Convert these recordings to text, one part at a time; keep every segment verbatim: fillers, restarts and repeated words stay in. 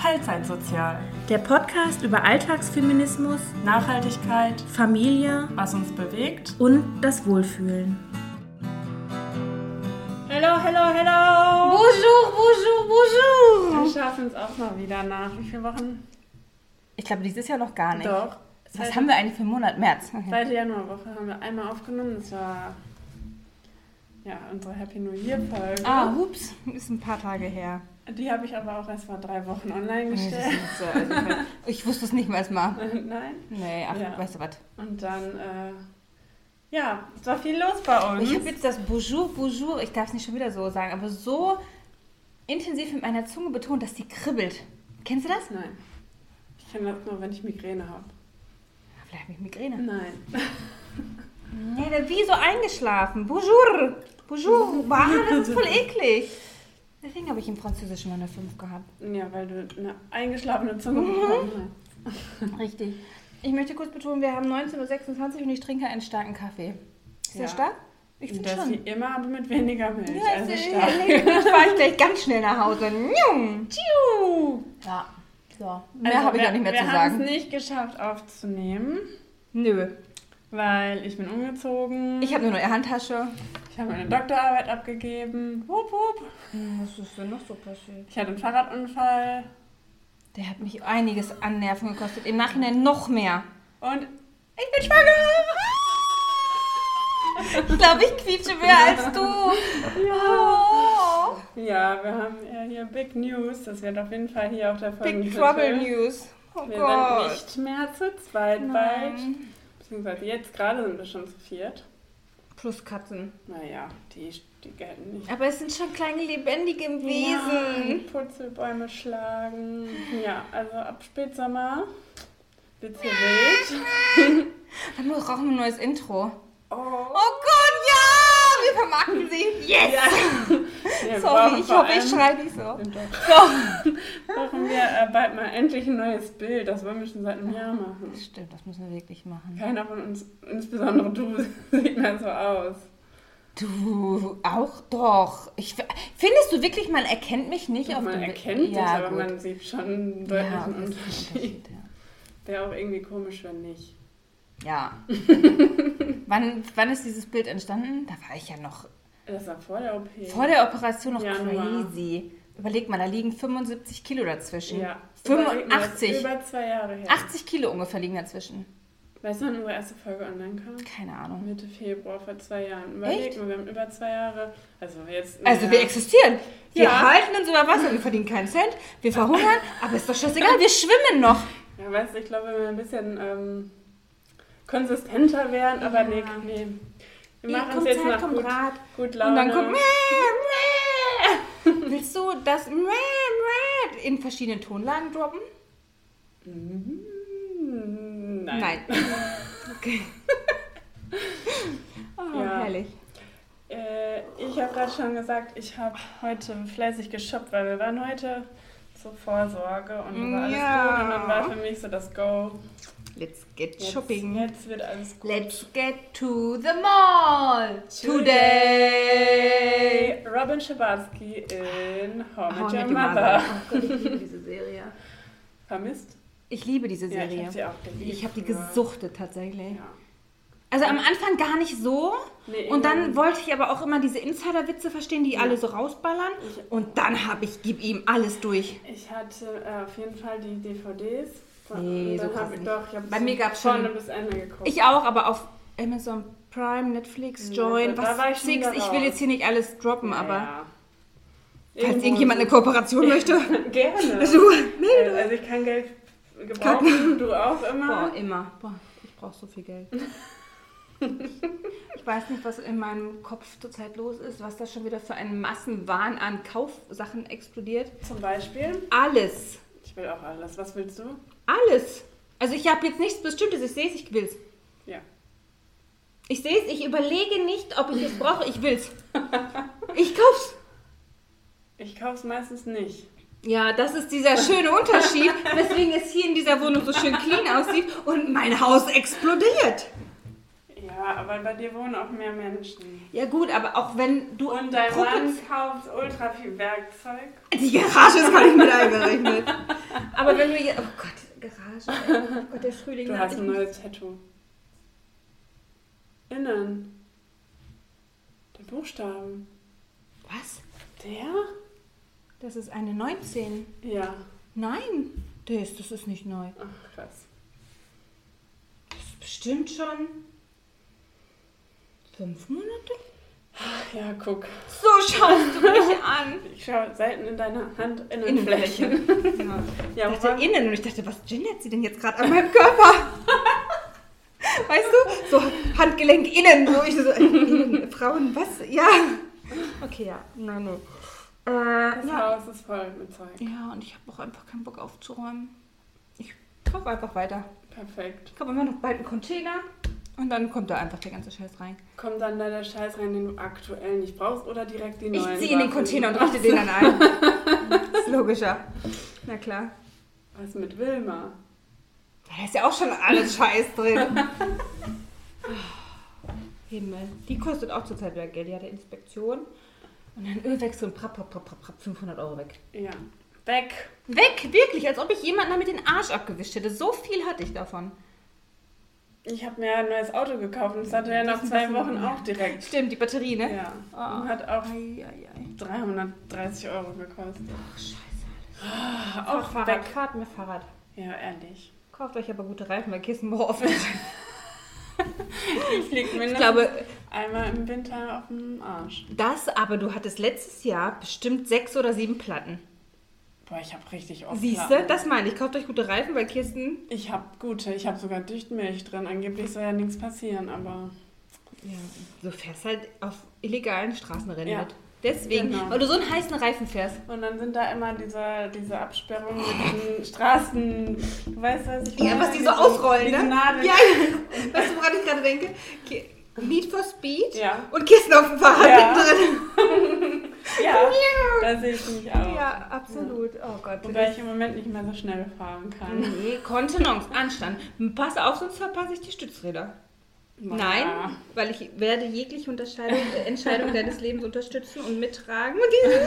Teilzeitsozial. Der Podcast über Alltagsfeminismus, Nachhaltigkeit, Familie, was uns bewegt und das Wohlfühlen. Hello, hello, hello! Bonjour, bonjour, bonjour! Wir schaffen es auch mal wieder nach. Wie viele Wochen? Ich glaube, dieses Jahr noch gar nicht. Doch. Was Zweite, haben wir eigentlich für einen Monat? März. zweite Januarwoche haben wir einmal aufgenommen. Das war ja unsere Happy New Year Folge. Ah, hups, ist ein paar Tage her. Die habe ich aber auch erst vor drei Wochen online gestellt. So, also ich, ich wusste es nicht mehr mal. Nein? Nee, ach, Ja. weißt du was. Und dann, äh, ja, es war viel los bei uns. Ich habe jetzt das Bonjour, Bonjour, ich darf es nicht schon wieder so sagen, aber so intensiv mit meiner Zunge betont, dass die kribbelt. Kennst du das? Nein. Ich kenne das nur, wenn ich Migräne habe. Vielleicht habe ich Migräne. Nein. Nee, der wie so eingeschlafen. Bonjour, Bonjour. Bah, das ist voll eklig. Deswegen habe ich im Französischen mal eine fünf gehabt. Ja, weil du eine eingeschlafene Zunge bekommen hast. Richtig. Ich möchte kurz betonen, wir haben neunzehn Uhr sechsundzwanzig und ich trinke einen starken Kaffee. Ist Ja. der stark? Ich finde Das schon. wie immer, aber mit weniger Milch. Ja, also ist, stark. ich fahre ich gleich ganz schnell nach Hause. Njung, tschiu. Ja, so. Mehr Also habe ich wir, auch nicht mehr wir zu haben sagen. es nicht geschafft aufzunehmen, Nö. weil ich bin umgezogen. Ich habe nur noch eine Handtasche. Ich habe meine Doktorarbeit abgegeben. Wupp, wupp. Was ist denn noch so passiert? Ich hatte einen Fahrradunfall. Der hat mich einiges an Nerven gekostet. Im Nachhinein noch mehr. Und ich bin schwanger. Ich glaube, ich quietsche mehr als du. Oh. Ja, wir haben ja hier Big News. Das wird auf jeden Fall hier auf der Folge. Big Trouble News. Oh Wir Gott. sind nicht mehr zu zweit Nein. bald. Beziehungsweise jetzt gerade sind wir schon zu viert. Plus Katzen. Naja, die, die gelten nicht. Aber es sind schon kleine lebendige Ja, Wesen. Purzelbäume schlagen. Ja, also ab Spätsommer wird's hier wild. Dann brauchen wir ein neues Intro. Oh, Oh Gott, ja! Wir vermarkten sie. Yes! Wir Sorry, brauchen ich vor hoffe, ich allem- schreie nicht so. Doch. Brauchen wir äh, bald mal endlich ein neues Bild. Das wollen wir schon seit einem Jahr machen. Stimmt, das müssen wir wirklich machen. Keiner von uns, insbesondere du, sieht mehr so aus. Du auch doch. Ich, findest du wirklich, man erkennt mich nicht auf Man dem erkennt Bild? dich, Ja, aber gut. man sieht schon einen Ja, deutlichen das ist ein Unterschied. Unterschied, ja. Wäre auch irgendwie komisch, wenn nicht. Ja. wann, wann ist dieses Bild entstanden? Da war ich ja noch Das war vor der O P. vor der Operation noch Januar. crazy. Überleg mal, da liegen fünfundsiebzig Kilo dazwischen. Ja. fünfundachtzig. Über zwei Jahre her. achtzig Kilo ungefähr liegen dazwischen. Weißt du, wann unsere erste Folge online kam? Keine Ahnung. Mitte Februar vor zwei Jahren. Überleg Echt? mal, wir haben über zwei Jahre. Also jetzt. Also naja. wir existieren. Wir Ja. halten uns über Wasser, wir verdienen keinen Cent, wir verhungern, aber ist doch scheißegal, wir schwimmen noch. Ja, weißt du, ich glaube, wenn wir ein bisschen ähm, konsistenter wären, aber nee, nee. Wir Hier machen es kommt jetzt Zeit, nach kommt gut, Rat. gut Laune. Und dann kommt Mäh, Mäh. Willst du das Mäh, Mäh in verschiedenen Tonlagen droppen? Mm, Nein. Okay. Oh, Ja. herrlich. Äh, ich habe gerade schon gesagt, ich habe heute fleißig geshoppt, weil wir waren heute zur Vorsorge und da war alles Ja. gut. Und dann war für mich so das Go. Let's get Jetzt, shopping. jetzt wird alles gut. Let's get to the mall today. Robin Schabatsky in How I How Met I Your Met Your Mother. Oh Gott, ich liebe diese Serie. Vermisst? Ich liebe diese Ja, ich Serie. habe sie auch geliebt. Ich habe die früher. gesuchtet tatsächlich. Ja. Also am Anfang gar nicht so. Nee, Und dann irgendwann- wollte ich aber auch immer diese Insider-Witze verstehen, die alle so rausballern. Ich- Und dann habe ich, gib ihm alles durch. Ich hatte äh, auf jeden Fall die D V Ds. Von, Nee, und so dann krass hab ich nicht. doch, ich habe Bei mir gab's vorne schon- bis Ende geguckt. Ich auch, aber auf Amazon Prime, Netflix, Ja, Join, da was war ich schon Six. wieder Ich will raus. jetzt hier nicht alles droppen, Ja, aber ja. falls Irgendwo irgendjemand eine so- Kooperation möchte. Gerne. Du, Äh, also ich kann Geld gebrauchen, du auch immer. Boah, immer. Boah, ich brauche so viel Geld. Ich weiß nicht, was in meinem Kopf zurzeit los ist, was da schon wieder für ein Massenwahn an Kaufsachen explodiert. Zum Beispiel. Alles. Ich will auch alles. Was willst du? Alles. Also ich habe jetzt nichts Bestimmtes. Ich sehe es, ich will's. Ja. Ich sehe es, ich überlege nicht, ob ich es brauche. Ich will's. Ich kauf's. Ich kaufe es meistens nicht. Ja, das ist dieser schöne Unterschied, weswegen es hier in dieser Wohnung so schön clean aussieht und mein Haus explodiert. Ja, Ja, aber bei dir wohnen auch mehr Menschen. Ja gut, aber auch wenn du... Und dein Gruppe- Mann kauft ultra viel Werkzeug. Die Garage ist gar nicht mit eingerechnet. Aber wenn du hier... Oh Gott, Garage. ey. Oh Gott, der Frühling. Du hat hast ich ein nicht- neues Tattoo. Innen. Der Buchstaben. Was? Der? Das ist eine neunzehn. Ja. Nein, das ist, das ist nicht neu. Ach, krass. Das ist bestimmt schon fünf Monate. Ja, guck. So schaust du mich an. Ich schaue selten in deine Hand Innenfläche. Innenflächen. Ja. Ja, Ich dachte wobei- innen und ich dachte, was gendert sie denn jetzt gerade an meinem Körper? Weißt du? So Handgelenk innen. So, ich so, äh, innen, Frauen, was? Ja. Okay, ja. Nein, nein. Äh, Das ja. Haus ist voll mit Zeug. ja, und ich habe auch einfach keinen Bock aufzuräumen. Ich kaufe einfach weiter. Perfekt. Ich kaufe immer noch bald einen Container und dann kommt da einfach der ganze Scheiß rein. Kommt dann da der Scheiß rein, den du aktuell nicht brauchst oder direkt die neuen? Ich ziehe in den Sachen? Container und richte den dann ein. Das ist logischer. Na klar. Was mit Wilma? Da ist ja auch schon alles Scheiß drin. Himmel. Die kostet auch zurzeit wieder Geld. Die hatte Inspektion. Und dann Ölwechsel und prapp, prapp, prapp, prapp, prapp, fünfhundert Euro weg. Ja. Weg. Weg, wirklich, als ob ich jemanden damit den Arsch abgewischt hätte. So viel hatte ich davon. Ich habe mir ein neues Auto gekauft und das hatte ja nach Das ist zwei ein bisschen- Wochen auch direkt. Stimmt, die Batterie, ne? Ja. Oh. Und hat auch Ei, ei, ei. dreihundertdreißig Euro gekostet. Ach, scheiße. Ah, auch Fahrrad, weg. fahrt mit Fahrrad. Ja, ehrlich. Kauft euch aber gute Reifen, weil Kissen braucht offen. Ich fliege Ich mindestens glaube, einmal im Winter auf dem Arsch. das, aber du hattest letztes Jahr bestimmt sechs oder sieben Platten. Boah, ich habe richtig oft Siehst du, Platten. das meine ich. Kauft euch gute Reifen, weil Kirsten... Ich habe gute, ich habe sogar Dichtmilch drin. Angeblich soll ja nichts passieren, aber Ja, du fährst halt auf illegalen Straßenrennen Ja. mit. Deswegen, Genau. weil du so einen heißen Reifen fährst. und dann sind da immer diese, diese Absperrungen mit diesen Straßen, du weißt was ich Ja, meine? was die so Diese- ausrollen, diese ne? Nadeln. Ja, weißt du, woran ich gerade denke? Ki- Need for Speed Ja. und Kisten auf dem Fahrrad Ja. drin. Ja, da sehe ich mich auch. Ja, absolut. Oh Gott. Wobei ich im Moment nicht mehr so schnell fahren kann. Nee, Kontenance, Anstand. Pass auf, sonst verpasse ich die Stützräder. Nein, weil ich werde jegliche Unterscheidung, äh, Entscheidung deines Lebens unterstützen und mittragen. Und diese-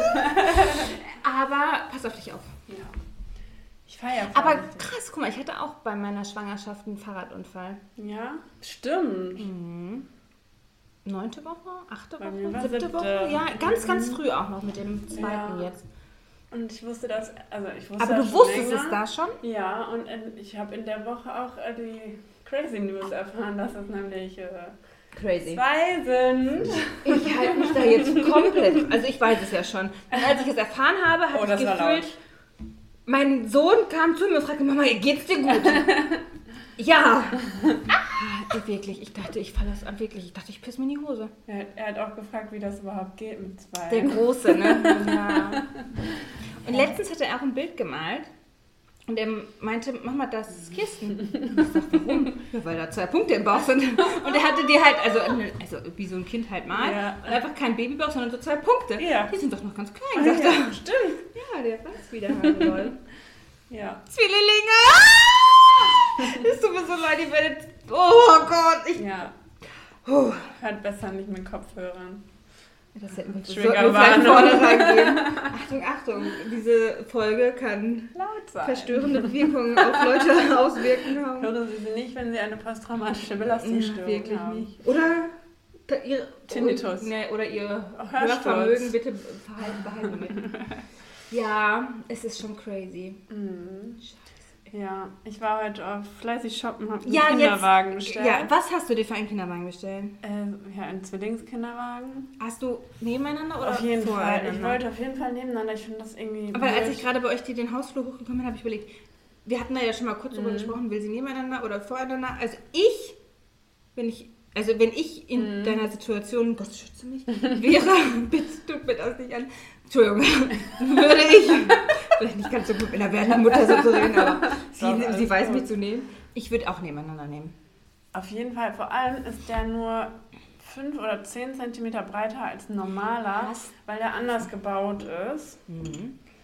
Aber pass auf dich auf. Ja. Ich fahre ja Aber vorsichtig. krass, guck mal, ich hatte auch bei meiner Schwangerschaft einen Fahrradunfall. Ja, stimmt. Mhm. Neunte Woche, achte Bei mir Woche, war siebte siebte. Woche. Ja, ganz, ganz Mhm. früh auch noch mit dem zweiten Ja. jetzt. Und ich wusste das, also ich wusste Aber das du schon wusstest länger. es da schon? Ja, und in, ich habe in der Woche auch äh, die Crazy News erfahren, dass es nämlich äh, Crazy. zwei sind. Ich halte mich da jetzt komplett. Also ich weiß es ja schon. Und als ich es erfahren habe, Oh, habe das ich war gefühlt, laut. mein Sohn kam zu mir und fragte, Mama, geht's dir gut? Ja. Ah, wirklich, ich dachte, ich falle das an, wirklich. Ich dachte, ich piss mir in die Hose. Er, hat- er hat auch gefragt, wie das überhaupt geht mit zwei. Der Große, ne? Ja. Und letztens hat er auch ein Bild gemalt. Und er meinte, mach mal, das ist Kirsten. Ich sag, warum? Ja, weil da zwei Punkte im Bauch sind. Und er hatte die halt, also, also wie so ein Kind halt malt. Ja. Und einfach kein Babybauch, sondern so zwei Punkte. Ja. Die sind doch noch ganz Ah, klein, sagt er. ja, stimmt. Ja, der weiß, wie der haben soll. Ja. Zwillinge! Ah! Es tut mir so leid, ihr werdet... Oh Gott, ich... Ja. Puh. Hört besser nicht mit Kopfhörern. Das hätten wir Triggerwarnung. vorne reingehen. Achtung, Achtung, diese Folge kann Laut sein. verstörende Wirkungen auf Leute auswirken haben. Hören Sie sie nicht, wenn Sie eine posttraumatische Ja, Belastungsstörung wirklich haben. nicht. Oder da- ihr, Tinnitus. Nee, oder ihr Hörsturz. Hörvermögen bitte behalten, behalten mit. Ja, es ist schon crazy. Mhm. Ja, ich war heute auf fleißig shoppen, habe einen Ja, Kinderwagen jetzt, bestellt. ja, was hast du dir für einen Kinderwagen bestellt? Äh, ja, einen Zwillingskinderwagen. Hast du nebeneinander oder Auf jeden Fall. voreinander? Ich wollte auf jeden Fall nebeneinander. Ich finde das irgendwie. Aber als blöd. ich gerade bei euch die den Hausflur hochgekommen bin, habe ich überlegt, wir hatten da ja schon mal kurz drüber Mhm. gesprochen, will sie nebeneinander oder voreinander? Also ich, wenn ich, also wenn ich in Mhm. deiner Situation, Gott schütze mich, wäre, bitte tut mir das nicht an, Entschuldigung, würde ich, vielleicht nicht ganz so gut mit einer werdenden Mutter so zu reden, aber sie, Doch, alles sie weiß gut. mich zu nehmen. Ich würde auch nebeneinander nehmen. Auf jeden Fall. Vor allem ist der nur fünf oder zehn Zentimeter breiter als ein normaler, Was? weil der anders gebaut ist. Mhm.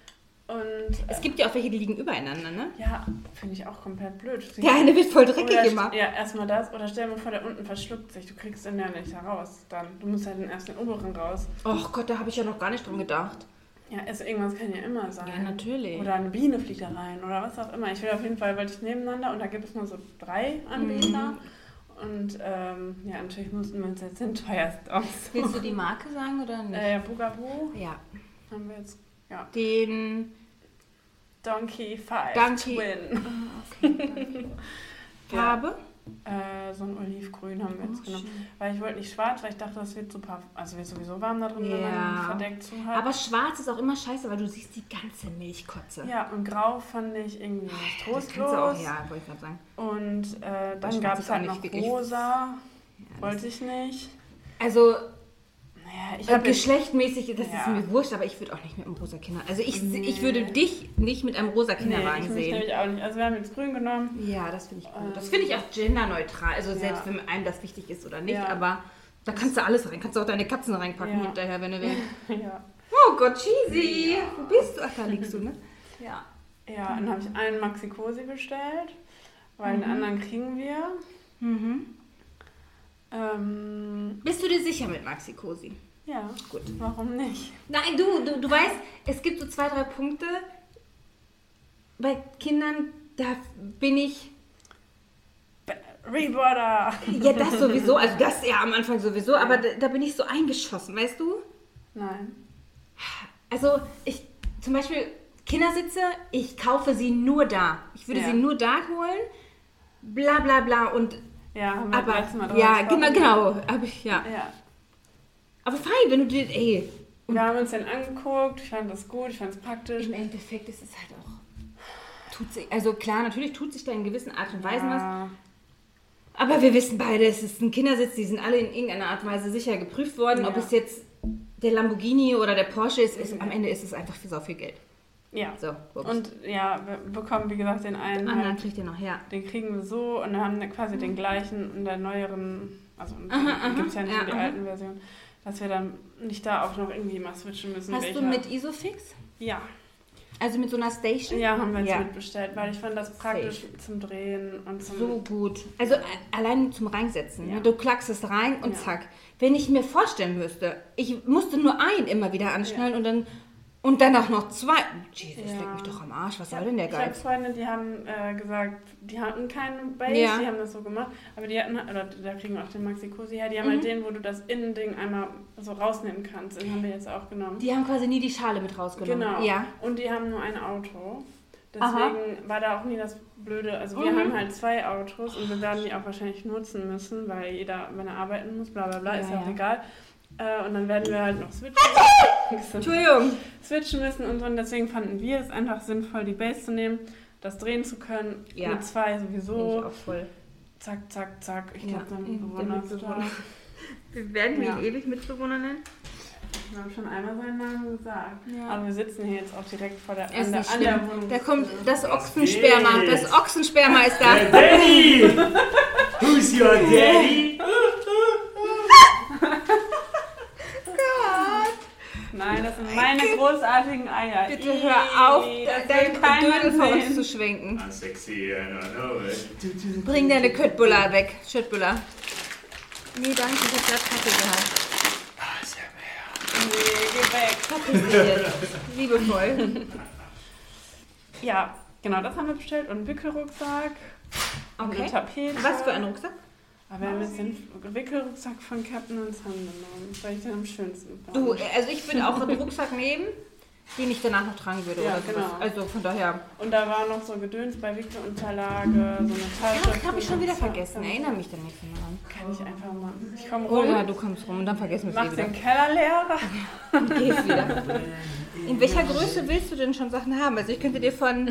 Und Es gibt ja auch welche, die liegen übereinander, ne? ja, finde ich auch komplett blöd. Sie Der eine wird voll dreckig oder, immer. Ja, erstmal das. Oder stell dir mal vor, der unten verschluckt sich. Du kriegst den ja nicht heraus. Dann. Du musst halt den erst den oberen raus. Och Gott, da habe ich ja noch gar nicht dran gedacht. Ja, also irgendwas kann ja immer sein. Ja, natürlich. Oder eine Biene fliegt da rein oder was auch immer. Ich will auf jeden Fall, wollte ich nebeneinander und da gibt es nur so drei Anbieter. Mhm. Und ähm, ja, natürlich mussten wir uns jetzt den teuersten aus. Willst du die Marke sagen oder nicht? Äh, Bugaboo Ja. haben wir jetzt, ja. Den Donkey five Donkey- Twin. Ah, okay. Farbe? Äh, so ein Olivgrün haben wir jetzt Oh, genommen. schön. Weil ich wollte nicht schwarz, weil ich dachte, das wird super, also wird sowieso warm da drin, wenn Ja. man verdeckt zu hat. Aber schwarz ist auch immer scheiße, weil du siehst die ganze Milchkotze. ja, und grau fand ich irgendwie Das trostlos. kannst du auch, ja, wollte ich gerade sagen. Und äh, Bei dann schwarz gab ist es auch halt nicht noch wirklich- rosa. Ja, Wollte ich nicht. Also Naja, ich äh, habe geschlechtmäßig, das Ja. ist mir wurscht, aber ich würde auch nicht mit einem rosa Kinder. Also ich, Nee. ich würde dich nicht mit einem rosa nee, Kinderwagen ich mich sehen. nämlich auch nicht. Also wir haben jetzt grün genommen. Ja, das finde ich gut. Ähm, Das finde ich auch genderneutral. Also ja. selbst wenn einem das wichtig ist oder nicht, Ja. aber da kannst du alles rein. Kannst du auch deine Katzen reinpacken Ja. hinterher, wenn du willst. ja. Oh Gott, cheesy. Wo bist du? Ach, da liegst du, ne? Ja. Ja, dann habe ich einen Maxi Cosi bestellt, weil Mhm. den anderen kriegen wir. Mhm. Ähm, Bist du dir sicher mit Maxi Cosi? ja, Gut. warum nicht? Nein, du, du, du weißt, es gibt so zwei, drei Punkte bei Kindern, da bin ich, Reborder! ja das sowieso, also das ja am Anfang sowieso, aber da, da bin ich so eingeschossen, weißt du? Nein. Also ich, zum Beispiel Kindersitze, ich kaufe sie nur da. Ich würde Ja. sie nur da holen, bla bla bla und, Ja, haben wir aber, letztes Mal drüber ja, gesprochen. genau, genau, hab ich, ja. Ja. Aber fein, wenn du dir, ey, Wir haben uns den angeguckt, ich fand das gut, ich fand es praktisch. im Endeffekt ist es halt auch, tut sich, also klar, natürlich tut sich da in gewissen Art und Weisen was, Ja. aber wir wissen beide, es ist ein Kindersitz, die sind alle in irgendeiner Art und Weise sicher geprüft worden. Ja. Ob es jetzt der Lamborghini oder der Porsche ist, ist am Ende ist es einfach für so viel Geld. Ja. So, ups. Und ja, wir bekommen, wie gesagt, den einen. den anderen Halt, kriegt ihr noch, ja. den kriegen wir so und haben quasi den gleichen in der neueren, also Aha, aha, gibt es ja nicht ja, nur die aha. alten Versionen, dass wir dann nicht da auch noch irgendwie mal switchen müssen. Hast welcher. du mit Isofix? Ja. Also mit so einer Station? Ja, haben wir jetzt Ja. mitbestellt, weil ich fand das praktisch zum Drehen und zum... So gut. Also a- allein zum Reinsetzen. Ja. Ne? Du klackst es rein und Ja. zack. Wenn ich mir vorstellen müsste, ich musste nur einen immer wieder anschnallen und dann und dann auch noch zwei. Jesus, Ja. leg mich doch am Arsch. Was Ja, soll denn der ich habe Geiz? Freunde, die haben äh, gesagt, die hatten keinen Base, Ja. die haben das so gemacht, aber die hatten, oder da kriegen wir auch den Maxi Cosi her, die haben Mhm. halt den, wo du das Innending einmal so rausnehmen kannst, den haben wir jetzt auch genommen. Die haben quasi nie die Schale mit rausgenommen. Genau. Ja. Und die haben nur ein Auto. Deswegen Aha. war da auch nie das Blöde. Also wir Mhm. haben halt zwei Autos und wir werden die auch wahrscheinlich nutzen müssen, weil jeder, wenn er arbeiten muss, bla bla bla, ist Ja, ja auch ja. egal. Äh, und dann werden wir halt noch switchen. Entschuldigung. switchen müssen und so. Und deswegen fanden wir es einfach sinnvoll, die Base zu nehmen, das drehen zu können. Ja. Mit zwei Bin ich sowieso. auch voll. Zack, zack, zack. Ich Ja. glaube, dann Der Bewohner ist Mitbewohner. da. Wir werden Ja. ihn ewig Mitbewohner nennen. Wir haben schon einmal seinen Namen gesagt. Ja. Aber wir sitzen hier jetzt auch direkt vor der, Er ist an, der, nicht an der schlimm. Wohnung. Da kommt das Ochsensperma. geht? Das Ochsensperma ist da. Hey, Daddy! Who's your daddy? Nein, das sind meine großartigen Eier. Bitte Ih, hör auf, das dein will keiner Dödel vor uns sehen. zu schwenken. I'm sexy and I know it. Bring deine Köttbullar weg, Schüttbullar. Nee, danke, ich hab grad Kacke gehabt. Ah, sehr mehr. Nee, geh weg. Verpiss dich jetzt. Liebevoll. Ja, genau, das haben wir bestellt. Und einen Wickelrucksack. Und Okay. eine Tapete. Was für ein Rucksack? Aber wir haben jetzt den Wickelrucksack von Captain und Sun genommen. Das war ich den am schönsten. fand. Du, also ich würde auch einen Rucksack nehmen, den ich danach noch tragen würde. Ja, oder sowas. genau. Also von daher. Und da war noch so Gedöns bei Wickelunterlage, so eine Tasche. Ja, habe ich schon wieder Ja, vergessen. ja. Erinnere mich dann nicht mehr dran. Kann ich einfach mal. Ich komme Oh rum, ja, du kommst rum und dann vergessen wir es mach eh den wieder. Keller leer. Und gehst wieder. In welcher Größe willst du denn schon Sachen haben? Also ich könnte dir von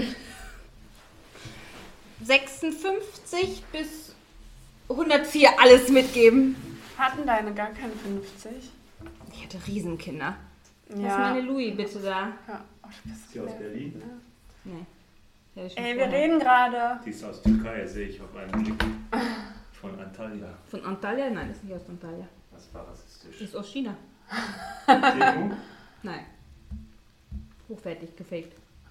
sechsundfünfzig bis hundertvier alles mitgeben. Hatten deine gar keine fünfzig? Ich hatte Riesenkinder. Ja. Lass meine Louis bitte da. Ja. Oh, du bist Sie aus nett. Berlin? Ja. Nee. Ja, ich schon Ey, wir vorher. reden gerade. Die ist aus Türkei, sehe ich auf einen Blick. Von Antalya. Von Antalya? Nein, das ist nicht aus Antalya. Das war Die rassistisch. ist aus China. Temu? Nein. Hochwertig gefaked.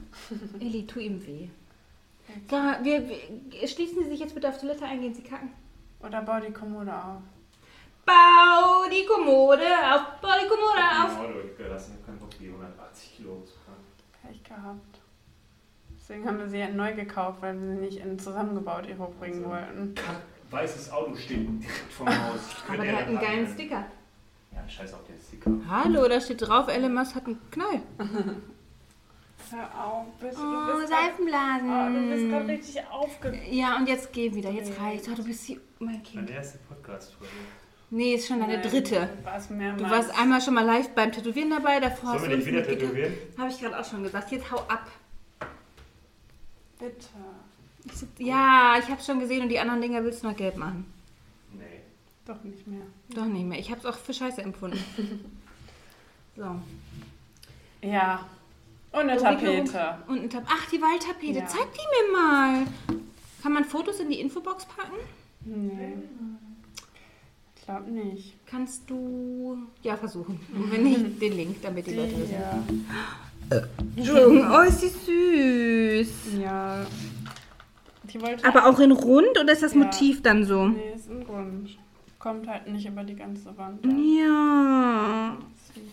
Elli, tu ihm weh. So, wir, wir, schließen Sie sich jetzt bitte auf Toilette ein, gehen Sie kacken. Oder bau die Kommode auf. Bau die Kommode auf, bau die Kommode auf. Auto gelassen, kein Bock, die hundertachtzig Kilo zu fahren. Pech gehabt. Deswegen haben wir sie ja neu gekauft, weil wir sie nicht in zusammengebaut hier hochbringen Also, wollten. Weißes Auto steht direkt vor dem Haus. Ich Aber könnte der ja hat einen da geilen parken. Sticker. Ja, scheiß auf den Sticker. Hallo, da steht drauf, Elon Musk hat einen Knall. Hör auf, bist, Oh, du bist grad, Seifenblasen. oh, du bist gerade richtig aufge... Ja, und jetzt geh wieder, jetzt Nee. reicht's. Oh, du bist hier, mein Kind. Meine erste Podcast-Folge. Nee, ist schon deine Nein, dritte. Du warst mehrmals. Du warst einmal schon mal live beim Tätowieren dabei, davor hast Sollen du wir dich wieder uns mitge- tätowieren? Habe ich gerade auch schon gesagt. Jetzt hau ab. Bitte. Ich so, ja, ich habe schon gesehen und die anderen Dinger willst du noch gelb machen. Nee. Doch nicht mehr. Doch nicht mehr. Ich habe es auch für scheiße empfunden. So. Ja. Und eine Umwicklung Tapete. Und ein Tap Ach, die Waldtapete. Ja. Zeig die mir mal. Kann man Fotos in die Infobox packen? Nee. Ich glaube nicht. Kannst du... Ja, versuchen. Und wenn nicht, den Link, damit die, Leute wissen. ja. Entschuldigung. Oh, ist die süß. Ja. Die wollte Aber auch in rund oder ist das Ja. Motiv dann so? Nee, ist ein Grund. Kommt halt nicht über die ganze Wand. Ja. Sweet.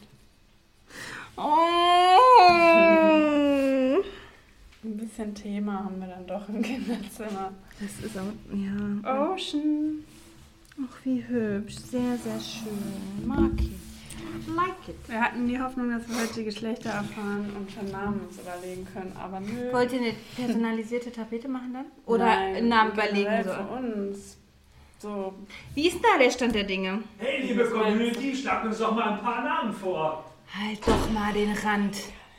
Oh. Ein bisschen Thema haben wir dann doch im Kinderzimmer. Das ist auch... Ja. Ocean. Ach, wie hübsch. Sehr, sehr schön. Mag ich. Like it. Wir hatten die Hoffnung, dass wir heute die Geschlechter erfahren und schon Namen uns überlegen können, aber nö. Wollt ihr eine personalisierte Tapete machen dann? Oder Nein, einen Namen generell überlegen? für So? uns. So, Wie ist denn da der Stand der Dinge? Hey, liebe Community, schlag uns doch mal ein paar Namen vor. Halt doch mal den Rand.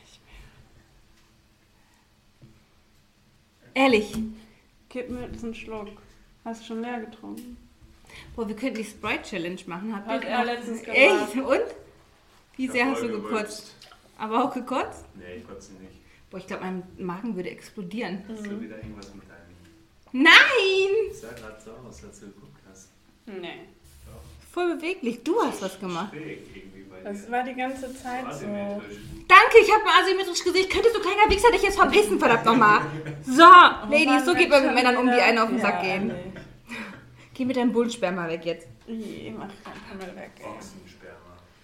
Ehrlich. gib mir jetzt einen Schluck. Hast du schon leer getrunken? Boah, wir könnten die Sprite-Challenge machen. Habt ihr Hat er noch- letztens gemacht. Echt? Und? Wie Ich sehr hab hast du voll gekotzt? Aber auch gekotzt? Nee, ich kotze nicht. Boah, ich glaube, mein Magen würde explodieren. Hast du wieder irgendwas mit deinem... Nein! Das sah gerade so aus, als du geguckt hast. Nee. Voll beweglich. Du hast was gemacht. Schräg irgendwie bei dir. Das war die ganze Zeit so. Asymmetrisch. Danke, ich habe ein asymmetrisches Gesicht. Könntest du, kleiner Wichser, dich jetzt verpissen, verdammt nochmal. So, Ladies, so geht man mit Männern um, die einen auf den Sack gehen. Nee. Geh mit deinem Bullensperma weg jetzt. Ih, mach dein Pimmel weg, ey. Ochsensperma.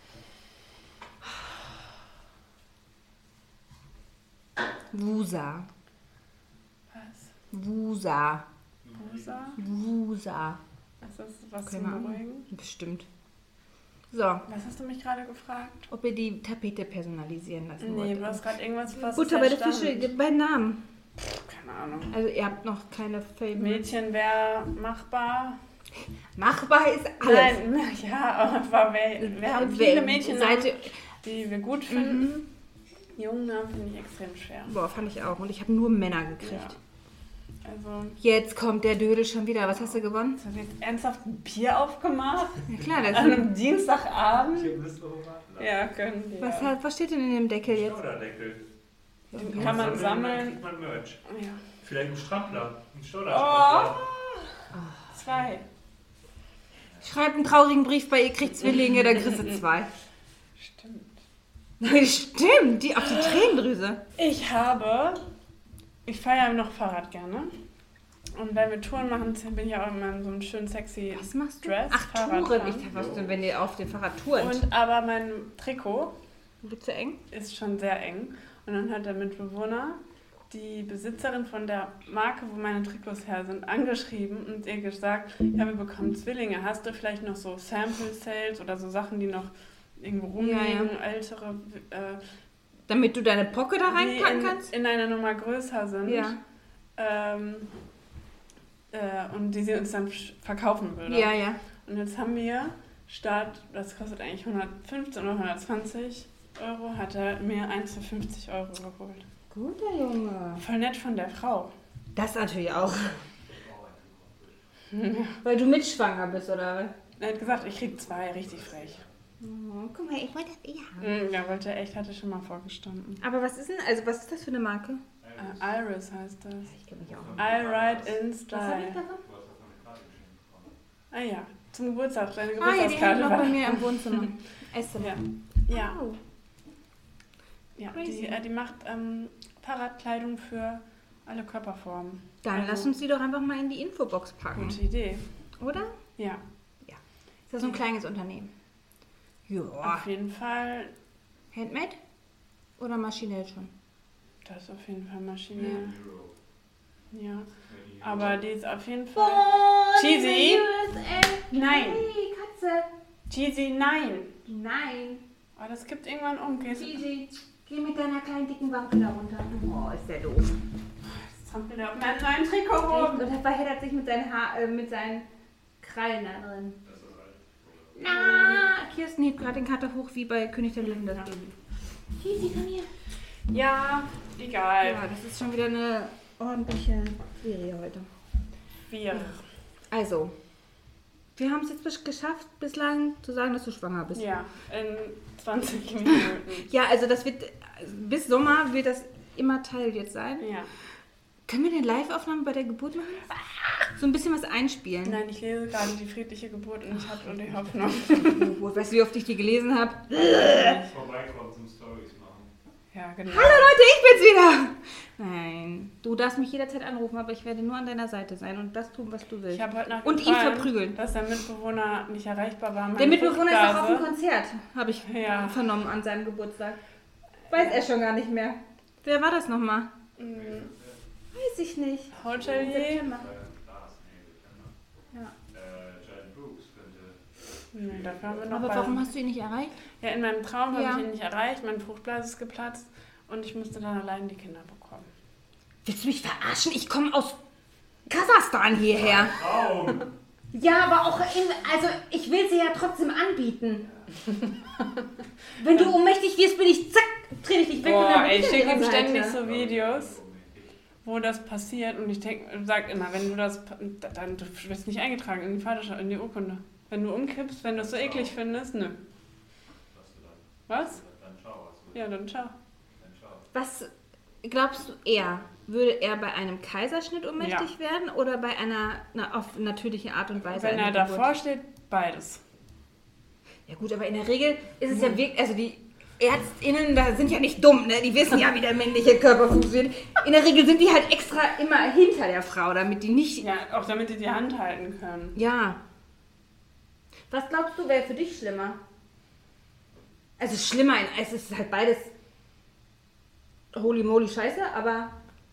Wusa. Was? Wusa. Rosa? Wusa. Ist das was Keine zum Ahnung. Beruhigen? Bestimmt. So, Was hast du mich gerade gefragt? ob ihr die Tapete personalisieren lassen Nee, wollt. du hast gerade irgendwas was Butter bei der Fische, bei Namen. Keine Ahnung. Also ihr habt noch keine Favorite. Mädchen wäre machbar. Machbar ist alles. Nein, ja, aber wir, wir haben viele Mädchen, Seid ihr, die wir gut finden. Jungen Namen finde ich extrem schwer. boah, fand ich auch. Und ich habe nur Männer gekriegt. Ja. Also, Jetzt kommt der Dödel schon wieder. Was hast du gewonnen? hast du jetzt ernsthaft ein Bier aufgemacht? Ja klar, das An einem Dienstagabend? Ich hab Lust auf Warten. Ja, können wir. was, hat, was steht denn in dem Deckel jetzt? Stauderdeckel. Den kann man sammeln. Kriegt man Merch. Ja. Vielleicht ein Strampler. Ein Oh, Stauderstrampler. zwei. Schreibt einen traurigen Brief bei, ihr kriegt Zwillinge, dann kriegst du zwei. Stimmt. Stimmt, die auf die Tränendrüse. Ich habe, ich fahre ja noch Fahrrad gerne. Und wenn wir Touren machen, bin ich auch immer in so einem schönen sexy Was machst du? Dress. Ach, Fahrrad Touren. fahren. Ich dachte, was denn, wenn ihr auf dem Fahrrad touren. Und aber mein Trikot Wird zu eng? ist schon sehr eng. Und dann hat der Mitbewohner die Besitzerin von der Marke, wo meine Trikots her sind, angeschrieben und ihr gesagt, ja, wir bekommen Zwillinge. Hast du vielleicht noch so Sample Sales oder so Sachen, die noch irgendwo rumliegen, Ja, ältere, äh, Damit du deine Pocke da die reinpacken in, kannst? in einer Nummer größer sind. Ja. Ähm, äh, und die sie uns dann sch- verkaufen würde. Ja, ja. Und jetzt haben wir statt, das kostet eigentlich hundertfünfzehn oder hundertzwanzig Euro, hat er mir eins für fünfzig Euro geholt. Guter Junge. Voll nett von der Frau. Das natürlich auch. Weil du mitschwanger bist, oder? Er hat gesagt, ich krieg zwei, richtig frech. Oh, guck mal, ich wollte das eh haben. Mhm, ja, wollte er echt, hatte schon mal vorgestanden. Aber was ist denn, also was ist das für eine Marke? Äh, Iris heißt das. Ich kenne mich auch. I ride in Was habe ich Style. davon? Ah ja, zum Geburtstag, deine Ah ja, die hängt Geburtstagskarte noch bei war. mir im Wohnzimmer. Esszimmer. Ja, ja, Oh. ja Crazy. die, äh, die macht ähm, Fahrradkleidung für alle Körperformen. Dann Also, lass uns die doch einfach mal in die Infobox packen. Gute Idee. Oder? Ja, Ist ja so ein kleines Unternehmen. Ja. auf jeden Fall. Handmade? Oder maschinell schon? Das ist auf jeden Fall maschinell. Euro. Ja. Wenn die Aber Euro- die ist auf jeden Fall. Cheesy? Nein. Hey, Katze. Cheesy, nein. Nein. Oh, das gibt irgendwann um. Gehst du- Cheesy, geh mit deiner kleinen dicken Wampe da runter. Oh, ist der doof. Jetzt trampelt er auf meinem neuen Trikot rum. Und er verheddert sich mit seinen, Haar, äh, mit seinen Krallen da drin. Das ist halt. Na, Kirsten hebt gerade den Kater hoch wie bei König der Löwen das Baby. Cheesy, komm hier. Ja, egal. Ja, das ist schon wieder eine ordentliche Serie heute. Wir. Also, wir haben es jetzt bis- geschafft, bislang zu sagen, dass du schwanger bist. Ja, in zwanzig Minuten. Ja, also das wird, bis Sommer wird das immer Teil jetzt sein. Ja. Können wir eine Live-Aufnahme bei der Geburt machen? So ein bisschen was einspielen. Nein, ich lese gerade die friedliche Geburt und ich habe nur die Hoffnung. Oh, weißt du, wie oft ich die gelesen habe? Vorbeikommen zum Stories machen. Ja, genau. Hallo Leute, ich bin's wieder! Nein, du darfst mich jederzeit anrufen, aber ich werde nur an deiner Seite sein und das tun, was du willst. Ich habe heute Nacht Und ihn geträumt, verprügeln. dass der Mitbewohner nicht erreichbar war. Der Meine Mitbewohner ist auch auf dem Fruchtblase. Konzert, habe ich Ja. vernommen an seinem Geburtstag. Weiß er schon gar nicht mehr. Wer war das nochmal? Mhm. Weiß ich nicht. Hotelier? September. Glas, nee, September. Ja. Äh, Giant Brooks könnte. Nee, dafür haben wir noch Aber bald. warum hast du ihn nicht erreicht? Ja, in meinem Traum Ja. habe ich ihn nicht erreicht, meine Fruchtblase ist geplatzt und ich musste dann allein die Kinder bekommen. Willst du mich verarschen? Ich komme aus Kasachstan hierher. Traum! Ja, aber auch in, also ich will sie ja trotzdem anbieten. Wenn du ohnmächtig wirst, bin ich zack, dreh ich dich weg. und dann Boah, bin ey, ich an schicke ihrer ihm Seite. ständig so Videos, wo das passiert und ich denk, sag immer, wenn du das, dann du wirst nicht eingetragen in die Vaterschaft, in die Urkunde. Wenn du umkippst, wenn du es so eklig findest, nö. Was du dann? Was? Dann ciao. Was du Ja, dann ciao. Dann ciao. Was glaubst du eher? Würde er bei einem Kaiserschnitt ohnmächtig werden oder bei einer na, auf natürliche Art und Weise? Wenn er einer Geburt? davor steht, beides. Ja gut, aber in der Regel ist es ja wirklich, also die ÄrztInnen, da sind ja nicht dumm, ne? Die wissen ja, wie der männliche Körper funktioniert. In der Regel sind die halt extra immer hinter der Frau, damit die nicht... Ja, auch damit die die Hand halten können. Ja. Was glaubst du, wäre für dich schlimmer? Also schlimmer, es ist halt beides holy moly scheiße, aber...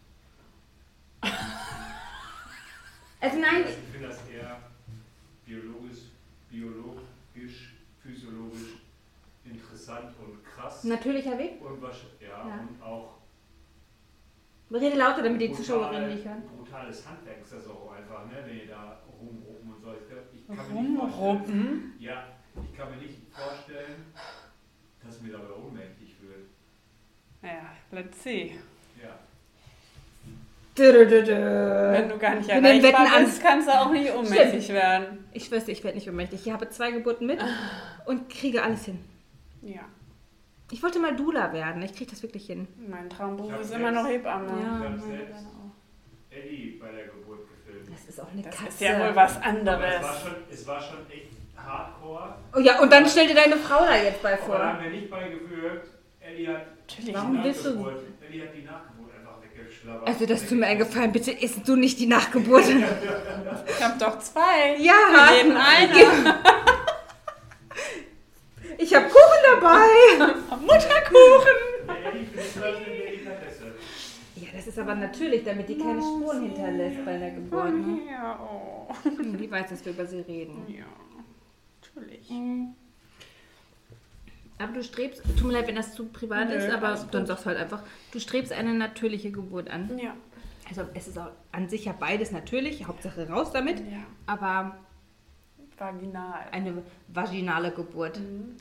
Also nein, Ich finde das eher biologisch, biologisch, physiologisch interessant und krass. natürlicher Weg. Und was, ja, Ja. und auch Rede lauter, damit die brutal- Zuschauerinnen nicht hören. brutales Handwerk ist das auch einfach, ne? Wenn ihr da rumruppen und so. Ich, glaub, ich kann mir nicht vorstellen, Rumruppen? ja, ich kann mir nicht vorstellen, dass mir dabei ohnmächtig wird. Ja, let's see. Ja. Wenn du gar nicht Wir nehmen erreichbar Wetten an. bist, kannst du auch nicht ohnmächtig werden. Ich schwör's dir, ich werde nicht ohnmächtig. Ich habe zwei Geburten mit und kriege alles hin. Ja, Ich wollte mal Dula werden. Ich kriege das wirklich hin. mein Traumberuf Ich hab ist immer noch selbst- Hebamme. Ich habe meine selbst Kleine auch. Eddie bei der Geburt gefilmt. Das ist auch eine Das Katze. ist ja wohl was Aber es war, anderes. schon, es war schon echt hardcore. Oh ja, und dann stell dir deine Frau da jetzt bei Aber da vor. haben wir nicht beigewürgt. Eddie hat Natürlich. Warum die willst du- Nachgeburt, Eddie hat die Nachgeburt einfach weggeschlabbert. Also das tut mir eingefallen. Bitte isst du nicht die Nachgeburt. Ich hab doch zwei. Ja. Für jeden einer. Ich habe Kuchen dabei. Mutterkuchen. Der Eddie findet das eine Delikatesse. Ja, das ist aber natürlich, damit die keine Spuren hinterlässt bei der Geburt. Ne? Ja, oh. Die weiß, dass wir über sie reden. Ja, natürlich. Aber du strebst, tut mir leid, wenn das zu privat Nö, ist, aber alles gut. dann sag's halt einfach, du strebst eine natürliche Geburt an. Ja. Also es ist auch an sich ja beides natürlich, Hauptsache raus damit, Ja. aber Vaginal. eine vaginale Geburt. Mhm.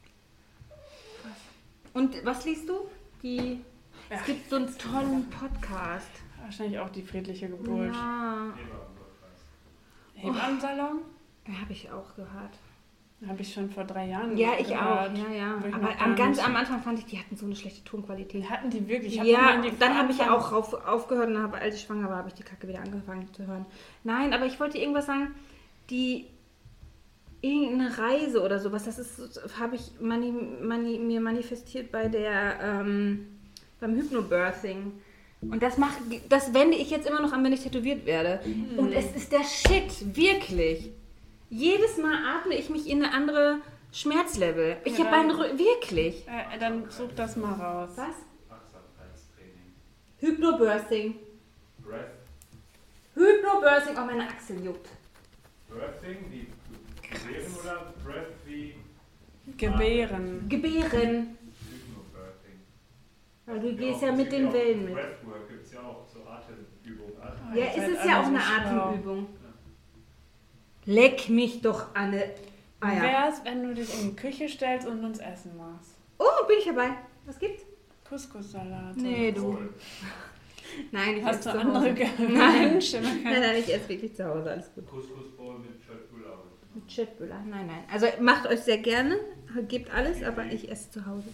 Und was liest du? Die, Ja. es gibt so einen tollen Podcast. Wahrscheinlich auch die friedliche Geburt. Ja, Hebammensalon? habe ich auch gehört. Habe ich schon vor drei Jahren Ja, ich auch. gehört. Ja, ja. Wo ich Aber noch gar am, ganz nicht- am Anfang fand ich, die hatten so eine schlechte Tonqualität. Hatten die wirklich? Ich hab Ja, mal in die dann habe ich Anfang- auch auf, aufgehört und habe, als ich schwanger war, habe ich die Kacke wieder angefangen zu hören. Nein, aber ich wollte irgendwas sagen, die irgendeine Reise oder sowas, das ist, habe ich mani, mani, mir manifestiert bei der, ähm, beim Hypnobirthing. Und das macht, das wende ich jetzt immer noch an, wenn ich tätowiert werde. Mhm. Und es ist der Shit, wirklich. Jedes Mal atme ich mich in eine andere Schmerzlevel. Ich ja, habe einen Rücken, wirklich. Äh, dann such das mal raus. Was? Achtsamkeitstraining. Hypnobirthing. Breath. Hypnobirthing, oh, meine Achsel juckt. Birthing wie Gebären oder Breath wie Gebären. Gebären. Hypnobirthing. Weil du gehst ja, ja mit den Wellen mit. Breathwork gibt es ja auch, so Atemübungen. Oh, ja, ist es ja auch eine Atemübung. Ja. Leck mich doch, Anne. Ah, ja. Wie wär's, wenn du dich in die Küche stellst und uns Essen machst? Oh, bin ich dabei. Was gibt's? Couscous-Salat. Nee, du. Nein, ich Hast esse du zu andere Hause. Nein. nein, nein, ich esse wirklich zu Hause. Alles gut. Couscous-Bowl mit Chatbula. Mit Chatbula? Nein, nein. Also macht euch sehr gerne. Gebt alles, aber ich esse zu Hause.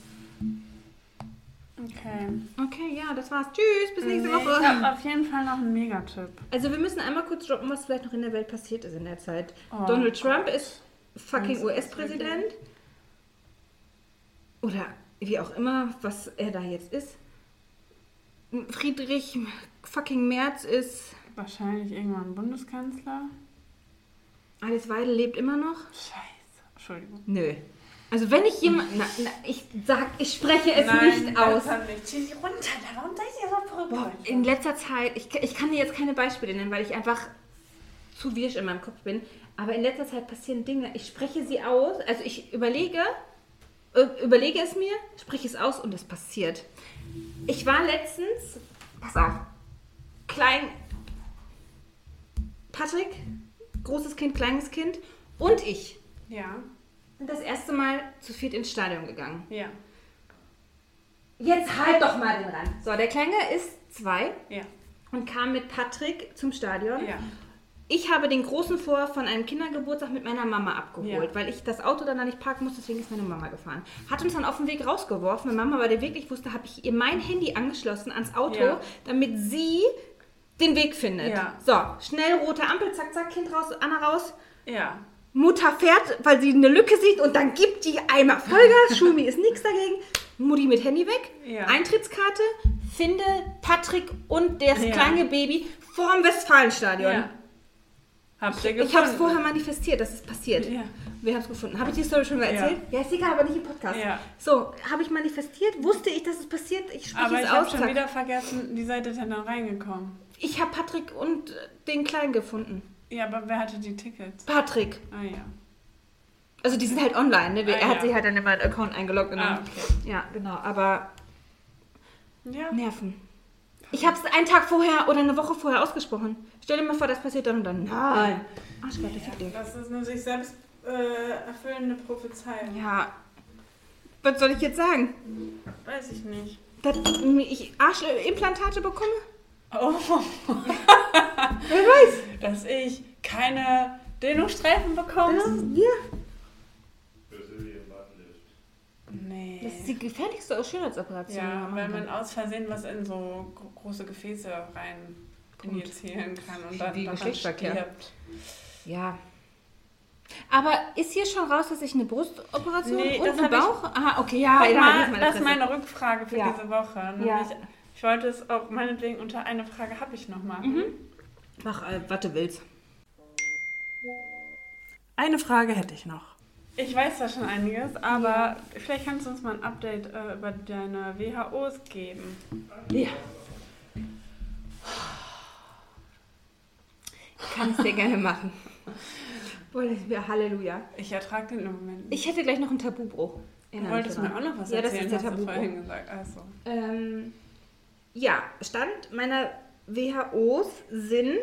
Okay. Okay, ja, das war's. Tschüss, bis nächste nee, Woche. Ich habe auf jeden Fall noch einen Megatipp. Also wir müssen einmal kurz droppen, was vielleicht noch in der Welt passiert ist in der Zeit. Oh, Donald Trump Gott. ist fucking U S-Präsident. Oder wie auch immer, was er da jetzt ist. Friedrich fucking Merz ist... Wahrscheinlich irgendwann Bundeskanzler. Alice Weidel lebt immer noch. Scheiße. Entschuldigung. Nö. Also wenn ich jemand... Na, na, ich sag, ich spreche es Nein, nicht aus. Nein, nicht. Zieh sie runter. Warum seid ihr so verrückt? Boah, in letzter Zeit, ich, ich kann dir jetzt keine Beispiele nennen, weil ich einfach zu wirsch in meinem Kopf bin. Aber in letzter Zeit passieren Dinge. Ich spreche sie aus. Also ich überlege... Überlege es mir, spreche es aus und es passiert. Ich war letztens, pass auf, klein, Patrick, großes Kind, kleines Kind und ich ja. sind das erste Mal zu viert ins Stadion gegangen. Ja. Jetzt halt doch mal den Rand. So, der Kleine ist zwei ja. und kam mit Patrick zum Stadion. Ja. Ich habe den Großen vor von einem Kindergeburtstag mit meiner Mama abgeholt, ja. weil ich das Auto dann da nicht parken musste, deswegen ist meine Mama gefahren. Hat uns dann auf den Weg rausgeworfen. Meine Mama, weil der wirklich wusste, habe ich ihr mein Handy angeschlossen ans Auto, ja. damit sie den Weg findet. Ja. So, schnell rote Ampel, zack, zack, Kind raus, Anna raus. Ja. Mutter fährt, weil sie eine Lücke sieht und dann gibt die einmal Vollgas. Schumi ist nichts dagegen. Mutti mit Handy weg. Ja. Eintrittskarte, finde Patrick und das ja. kleine Baby vorm Westfalenstadion. Ja. Habt ihr gefunden? Ich habe es vorher manifestiert, dass es passiert. Ja. Wir haben es gefunden. Habe ich die Story schon mal erzählt? Ja, ja ist egal, aber nicht im Podcast. Ja. So, habe ich manifestiert? Wusste ich, dass es passiert? Ich spreche aber es ich habe aus. schon wieder vergessen, wie seid ihr denn da reingekommen? Ich habe Patrick und den Kleinen gefunden. Ja, aber wer hatte die Tickets? Patrick. Ah ja. Also die sind halt online, ne? Er ah, hat ja. sich halt dann in meinen Account eingeloggt. Und ah, dann, okay. Ja, genau. Aber ja. Nerven. Ich habe es einen Tag vorher oder eine Woche vorher ausgesprochen. Stell dir mal vor, das passiert dann und dann. Nein. Arschgott, ich hab dir. Das ist nur sich selbst äh, erfüllende Prophezeiung. Ja. Was soll ich jetzt sagen? Weiß ich nicht. Dass ich Arschimplantate bekomme? Oh. Wer weiß? Dass ich keine Dehnungsstreifen bekomme? Das ist, ja. Brazilian Buttlift. Nee. Das ist die gefährlichste Schönheitsoperation. die Ja, man weil machen man kann. aus Versehen was in so gro- große Gefäße rein injizieren kann und dann, Wie dann Geschlechtsverkehr. stirbt. Ja. Aber ist hier schon raus, dass ich eine Brustoperation Nee, und das einen hab ich- Bauch? Aha, okay, ja. Guck ja, mal, hier ist meine das ist Fresse. meine Rückfrage für Ja. diese Woche. Nämlich, Ja. Ich wollte es auch meinetwegen unter eine Frage habe ich noch machen. Mhm. Mach, äh, was du willst. Eine Frage hätte ich noch. Ich weiß da schon einiges, aber vielleicht kannst du uns mal ein Update äh, über deine W H Os geben. Ja. Kann ich sehr gerne machen. Boah, das wäre Halleluja. Ich ertrage den im Moment nicht. Ich hätte gleich noch einen Tabubruch. Du wolltest mir auch noch was Ja, das erzählen, ist der hast du Tabubruch. vorhin gesagt. Also. Ähm, ja, Stand meiner W H Os sind,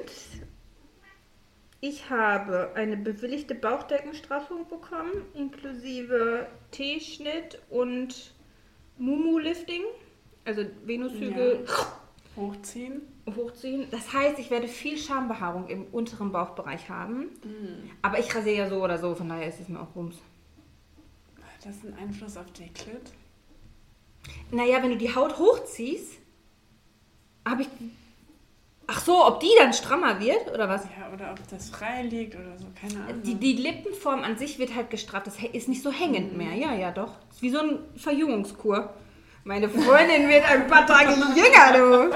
ich habe eine bewilligte Bauchdeckenstraffung bekommen, inklusive T-Schnitt und Mumu-Lifting, also Venuszügel Hochziehen. hochziehen. Das heißt, ich werde viel Schambehaarung im unteren Bauchbereich haben, Mhm. aber ich rasiere ja so oder so, von daher ist es mir auch Bums. Hat das einen Einfluss auf die Klit? Naja, wenn du die Haut hochziehst, habe ich... Ach so, ob die dann strammer wird, oder was? Ja, oder ob das frei liegt oder so, keine Ahnung. Die, die Lippenform an sich wird halt gestrafft. Das ist nicht so hängend mehr. Ja, ja, doch. Ist wie so eine Verjüngungskur. Meine Freundin wird ein paar Tage jünger,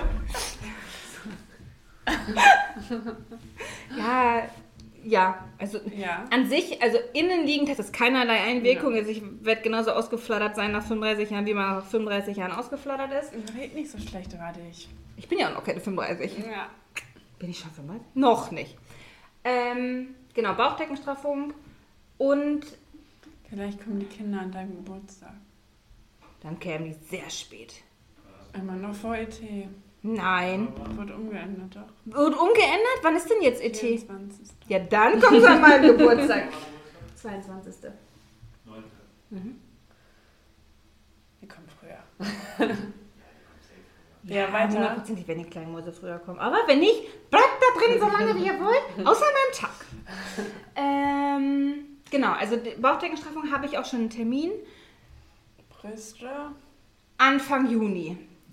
du. Ja, ja, also Ja. an sich, also innenliegend hat es keinerlei Einwirkung. Ja. Also ich werde genauso ausgeflattert sein nach fünfunddreißig Jahren, wie man nach fünfunddreißig Jahren ausgeflattert ist. Red nicht so schlecht über dich. Ich bin ja auch noch keine fünfunddreißig. Ja. Bin ich schon fünfunddreißig? Noch nicht. Ähm, genau, Bauchdeckenstraffung und Vielleicht kommen die Kinder an deinem Geburtstag. dann kämen die sehr spät. Immer noch vor E T. Nein. Wurde umgeändert, doch. Wird umgeändert? Wann ist denn jetzt E T? vierundzwanzigsten Ja, dann kommt es an meinem Geburtstag. zweiundzwanzigsten Neunte. Mhm. Wir kommen früher. Ja, weiter. hundertprozentig, wenn die kleinen Mäuse früher kommen. Aber wenn nicht, bleibt da drin so lange, wie ihr wollt, außer an einem Tag. ähm, genau, also die Bauchdeckenstraffung habe ich auch schon einen Termin. Brüste. Anfang Juni.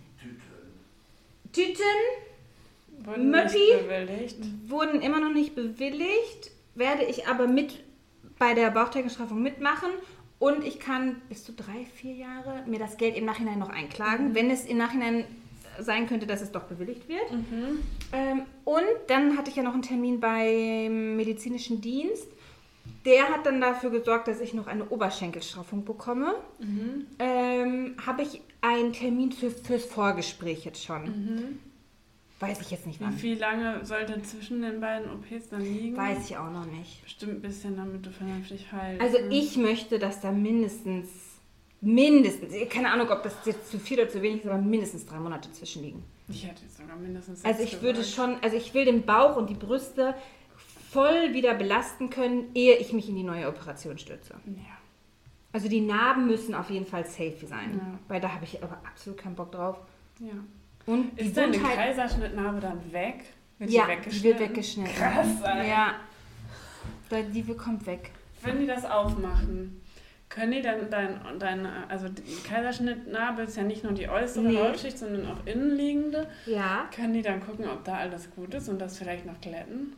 Tüten. Tüten Wurden Möppi? nicht bewilligt. wurden immer noch nicht bewilligt, werde ich aber mit bei der Bauchdeckenstraffung mitmachen. Und ich kann bis zu drei, vier Jahre mir das Geld im Nachhinein noch einklagen, mhm. wenn es im Nachhinein sein könnte, dass es doch bewilligt wird. Mhm. Ähm, und dann hatte ich ja noch einen Termin beim medizinischen Dienst. Der hat dann dafür gesorgt, dass ich noch eine Oberschenkelstraffung bekomme. Mhm. Ähm, habe ich einen Termin für, fürs Vorgespräch jetzt schon. Mhm. Weiß ich jetzt nicht Wie wann. viel lange sollte zwischen den beiden O Ps dann liegen? Weiß ich auch noch nicht. Bestimmt ein bisschen, damit du vernünftig heilst. Also ne? ich möchte, dass da mindestens, mindestens, keine Ahnung, ob das jetzt zu viel oder zu wenig ist, aber mindestens drei Monate zwischenliegen. Ich hätte jetzt sogar mindestens Also sechs ich würde gesagt. schon, also ich will den Bauch und die Brüste voll wieder belasten können, ehe ich mich in die neue Operation stürze. Ja. Also die Narben müssen auf jeden Fall safe sein, Ja. weil da habe ich aber absolut keinen Bock drauf. ja. Und Ist deine Gesundheit, Kaiserschnittnarbe dann weg? Wird ja, die die weggeschnitten? wird weggeschnitten. Krass, Alter. Ja, da, die kommt weg. Wenn die das aufmachen, können die dann dein, deine, also die Kaiserschnittnarbe ist ja nicht nur die äußere Nee. Hautschicht, sondern auch innenliegende. Ja. Können die dann gucken, ob da alles gut ist und das vielleicht noch glätten?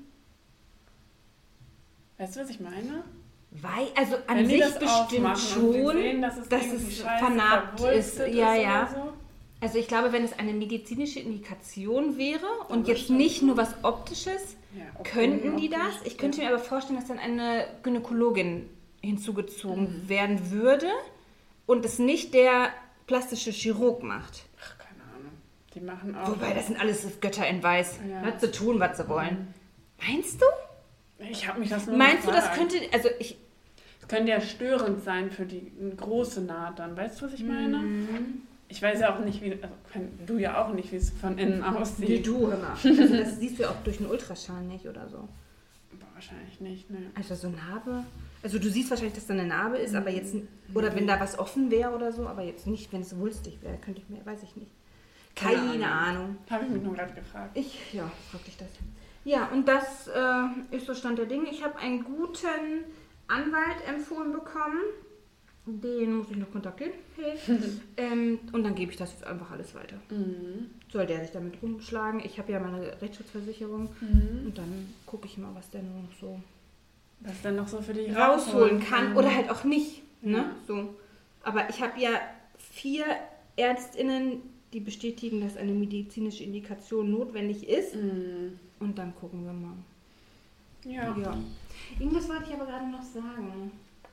Weißt du, was ich meine? Weil, also an Wenn die sich das bestimmt aufmachen und die schon, sehen, dass es, dass irgendwie es scheiße vernarbt ist. verwurzelt Ja, ist ja. oder so. Also ich glaube, wenn es eine medizinische Indikation wäre und das jetzt stimmt. nicht nur was Optisches, Ja, ob könnten die optisch, das? Ich könnte ja. mir aber vorstellen, dass dann eine Gynäkologin hinzugezogen Mhm. werden würde und es nicht der plastische Chirurg macht. Ach, keine Ahnung. Die machen auch... Wobei, das sind alles Götter in Weiß. Ja. Was sie tun, was sie wollen. Meinst du? Ich habe mich das nur Meinst du, das gefragt. könnte, also ich... Das könnte ja störend sein für die eine große Naht dann. Weißt du, was ich meine? Mhm. Ich weiß ja auch nicht, wie... Also, kann- du ja auch nicht, wie es von innen aussieht. Wie du, hör mal. Also das siehst du ja auch durch einen Ultraschall nicht oder so. Aber wahrscheinlich nicht, ne. Also so eine Narbe. Also du siehst wahrscheinlich, dass da eine Narbe ist, aber jetzt oder wenn da was offen wäre oder so, aber jetzt nicht, wenn es wulstig wäre, könnte ich mir, weiß ich nicht. Keine, Keine Ahnung. Ahnung. Habe ich mich nur gerade gefragt. Ich, ja, frag dich das. Ja, und das äh, ist so Stand der Dinge. Ich habe einen guten Anwalt empfohlen bekommen. Den muss ich noch kontaktieren. Hey. ähm, und dann gebe ich das jetzt einfach alles weiter. Mhm. Soll der sich damit rumschlagen? Ich habe ja meine Rechtsschutzversicherung. Mhm. Und dann gucke ich mal, was der noch so Was dann noch so für dich rausholen kann oder halt auch nicht. Ne? Ja. So. Aber ich habe ja vier ÄrztInnen, die bestätigen, dass eine medizinische Indikation notwendig ist. Mhm. Und dann gucken wir mal. Ja. Ja. Irgendwas wollte ich aber gerade noch sagen.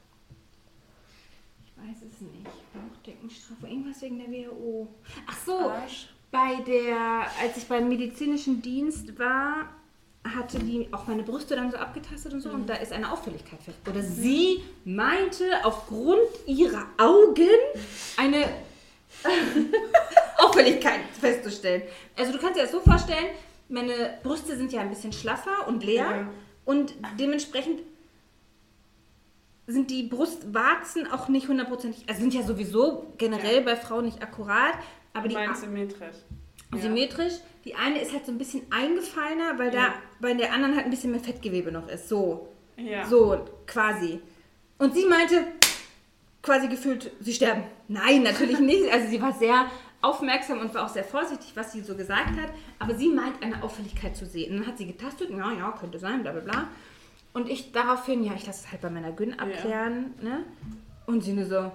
Ich weiß es nicht. Bauchdeckenstrafe. Irgendwas wegen der W H O. Ach so. Arsch. Bei der, als ich beim medizinischen Dienst war, hatte die auch meine Brüste dann so abgetastet und so und da ist eine Auffälligkeit fest. Oder sie meinte aufgrund ihrer Augen eine Auffälligkeit festzustellen. Also du kannst dir das so vorstellen, meine Brüste sind ja ein bisschen schlaffer und leer Ja. und dementsprechend sind die Brustwarzen auch nicht hundertprozentig, also sind ja sowieso generell Ja. bei Frauen nicht akkurat, aber die Meinst symmetrisch. Ja. symmetrisch. Die eine ist halt so ein bisschen eingefallener, weil Ja. da bei der anderen halt ein bisschen mehr Fettgewebe noch ist. So, Ja. so quasi. Und sie meinte quasi gefühlt, sie sterben. Nein, natürlich nicht. Also sie war sehr aufmerksam und war auch sehr vorsichtig, was sie so gesagt hat. Aber sie meint, eine Auffälligkeit zu sehen. Und dann hat sie getastet, ja, ja, könnte sein, bla bla bla. Und ich daraufhin, ja, ich lasse es halt bei meiner Gyn abklären. Ne? Und sie nur so,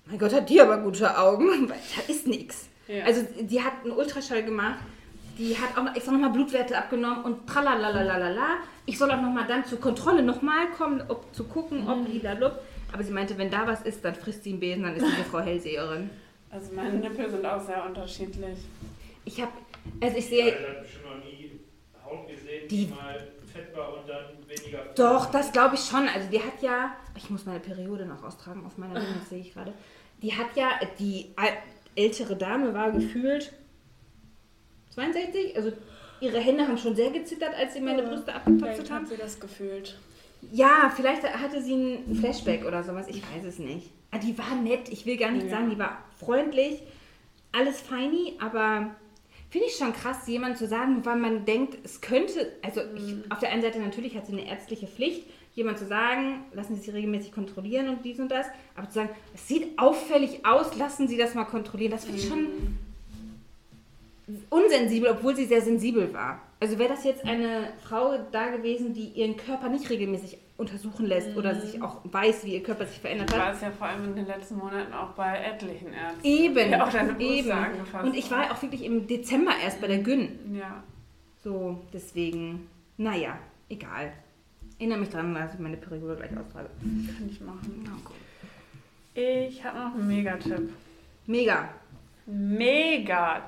mein Gott, hat die aber gute Augen. Da ist nichts. Ja. Also die hat einen Ultraschall gemacht, die hat auch extra nochmal Blutwerte abgenommen und tralalalala. Ich soll auch nochmal dann zur Kontrolle nochmal kommen, um zu gucken, ob die da lupt. Aber sie meinte, wenn da was ist, dann frisst sie einen Besen, dann ist sie eine Frau Hellseherin. Also meine Nippel sind auch sehr unterschiedlich. Ich habe, also ich sehe... Ich habe schon noch nie Haut gesehen, die, die mal fett war und dann weniger fett. Doch, das glaube ich schon. Also die hat ja, ich muss meine Periode noch austragen auf meiner Linie, das sehe ich gerade. Die hat ja, die ältere Dame war gefühlt zweiundsechzig, also ihre Hände haben schon sehr gezittert, als sie meine Brüste abgepasst haben. Hat sie das gefühlt? Ja, vielleicht hatte sie ein Flashback oder sowas, ich weiß es nicht. Ah, die war nett, ich will gar nicht ja. sagen, die war freundlich, alles feini, aber finde ich schon krass, jemand zu sagen, weil man denkt, es könnte, also ich, auf der einen Seite natürlich hat sie eine ärztliche Pflicht, jemand zu sagen, lassen Sie sich regelmäßig kontrollieren und dies und das, aber zu sagen, es sieht auffällig aus, lassen Sie das mal kontrollieren, das finde ich schon unsensibel, obwohl sie sehr sensibel war. Also wäre das jetzt eine Frau da gewesen, die ihren Körper nicht regelmäßig untersuchen lässt mhm. oder sich auch weiß, wie ihr Körper sich verändert hat. Ich war es ja vor allem in den letzten Monaten auch bei etlichen Ärzten. Eben, die auch deine Brüste eben. angefasst Und ich war ja auch wirklich im Dezember erst bei der Gyn. Ja. So, deswegen, naja, egal. Erinnere mich dran, dass ich meine Periode gleich austrage. Kann ich machen. Oh, gut. Ich habe noch einen Megatipp. Mega. Mega.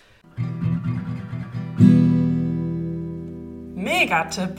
Megatipp.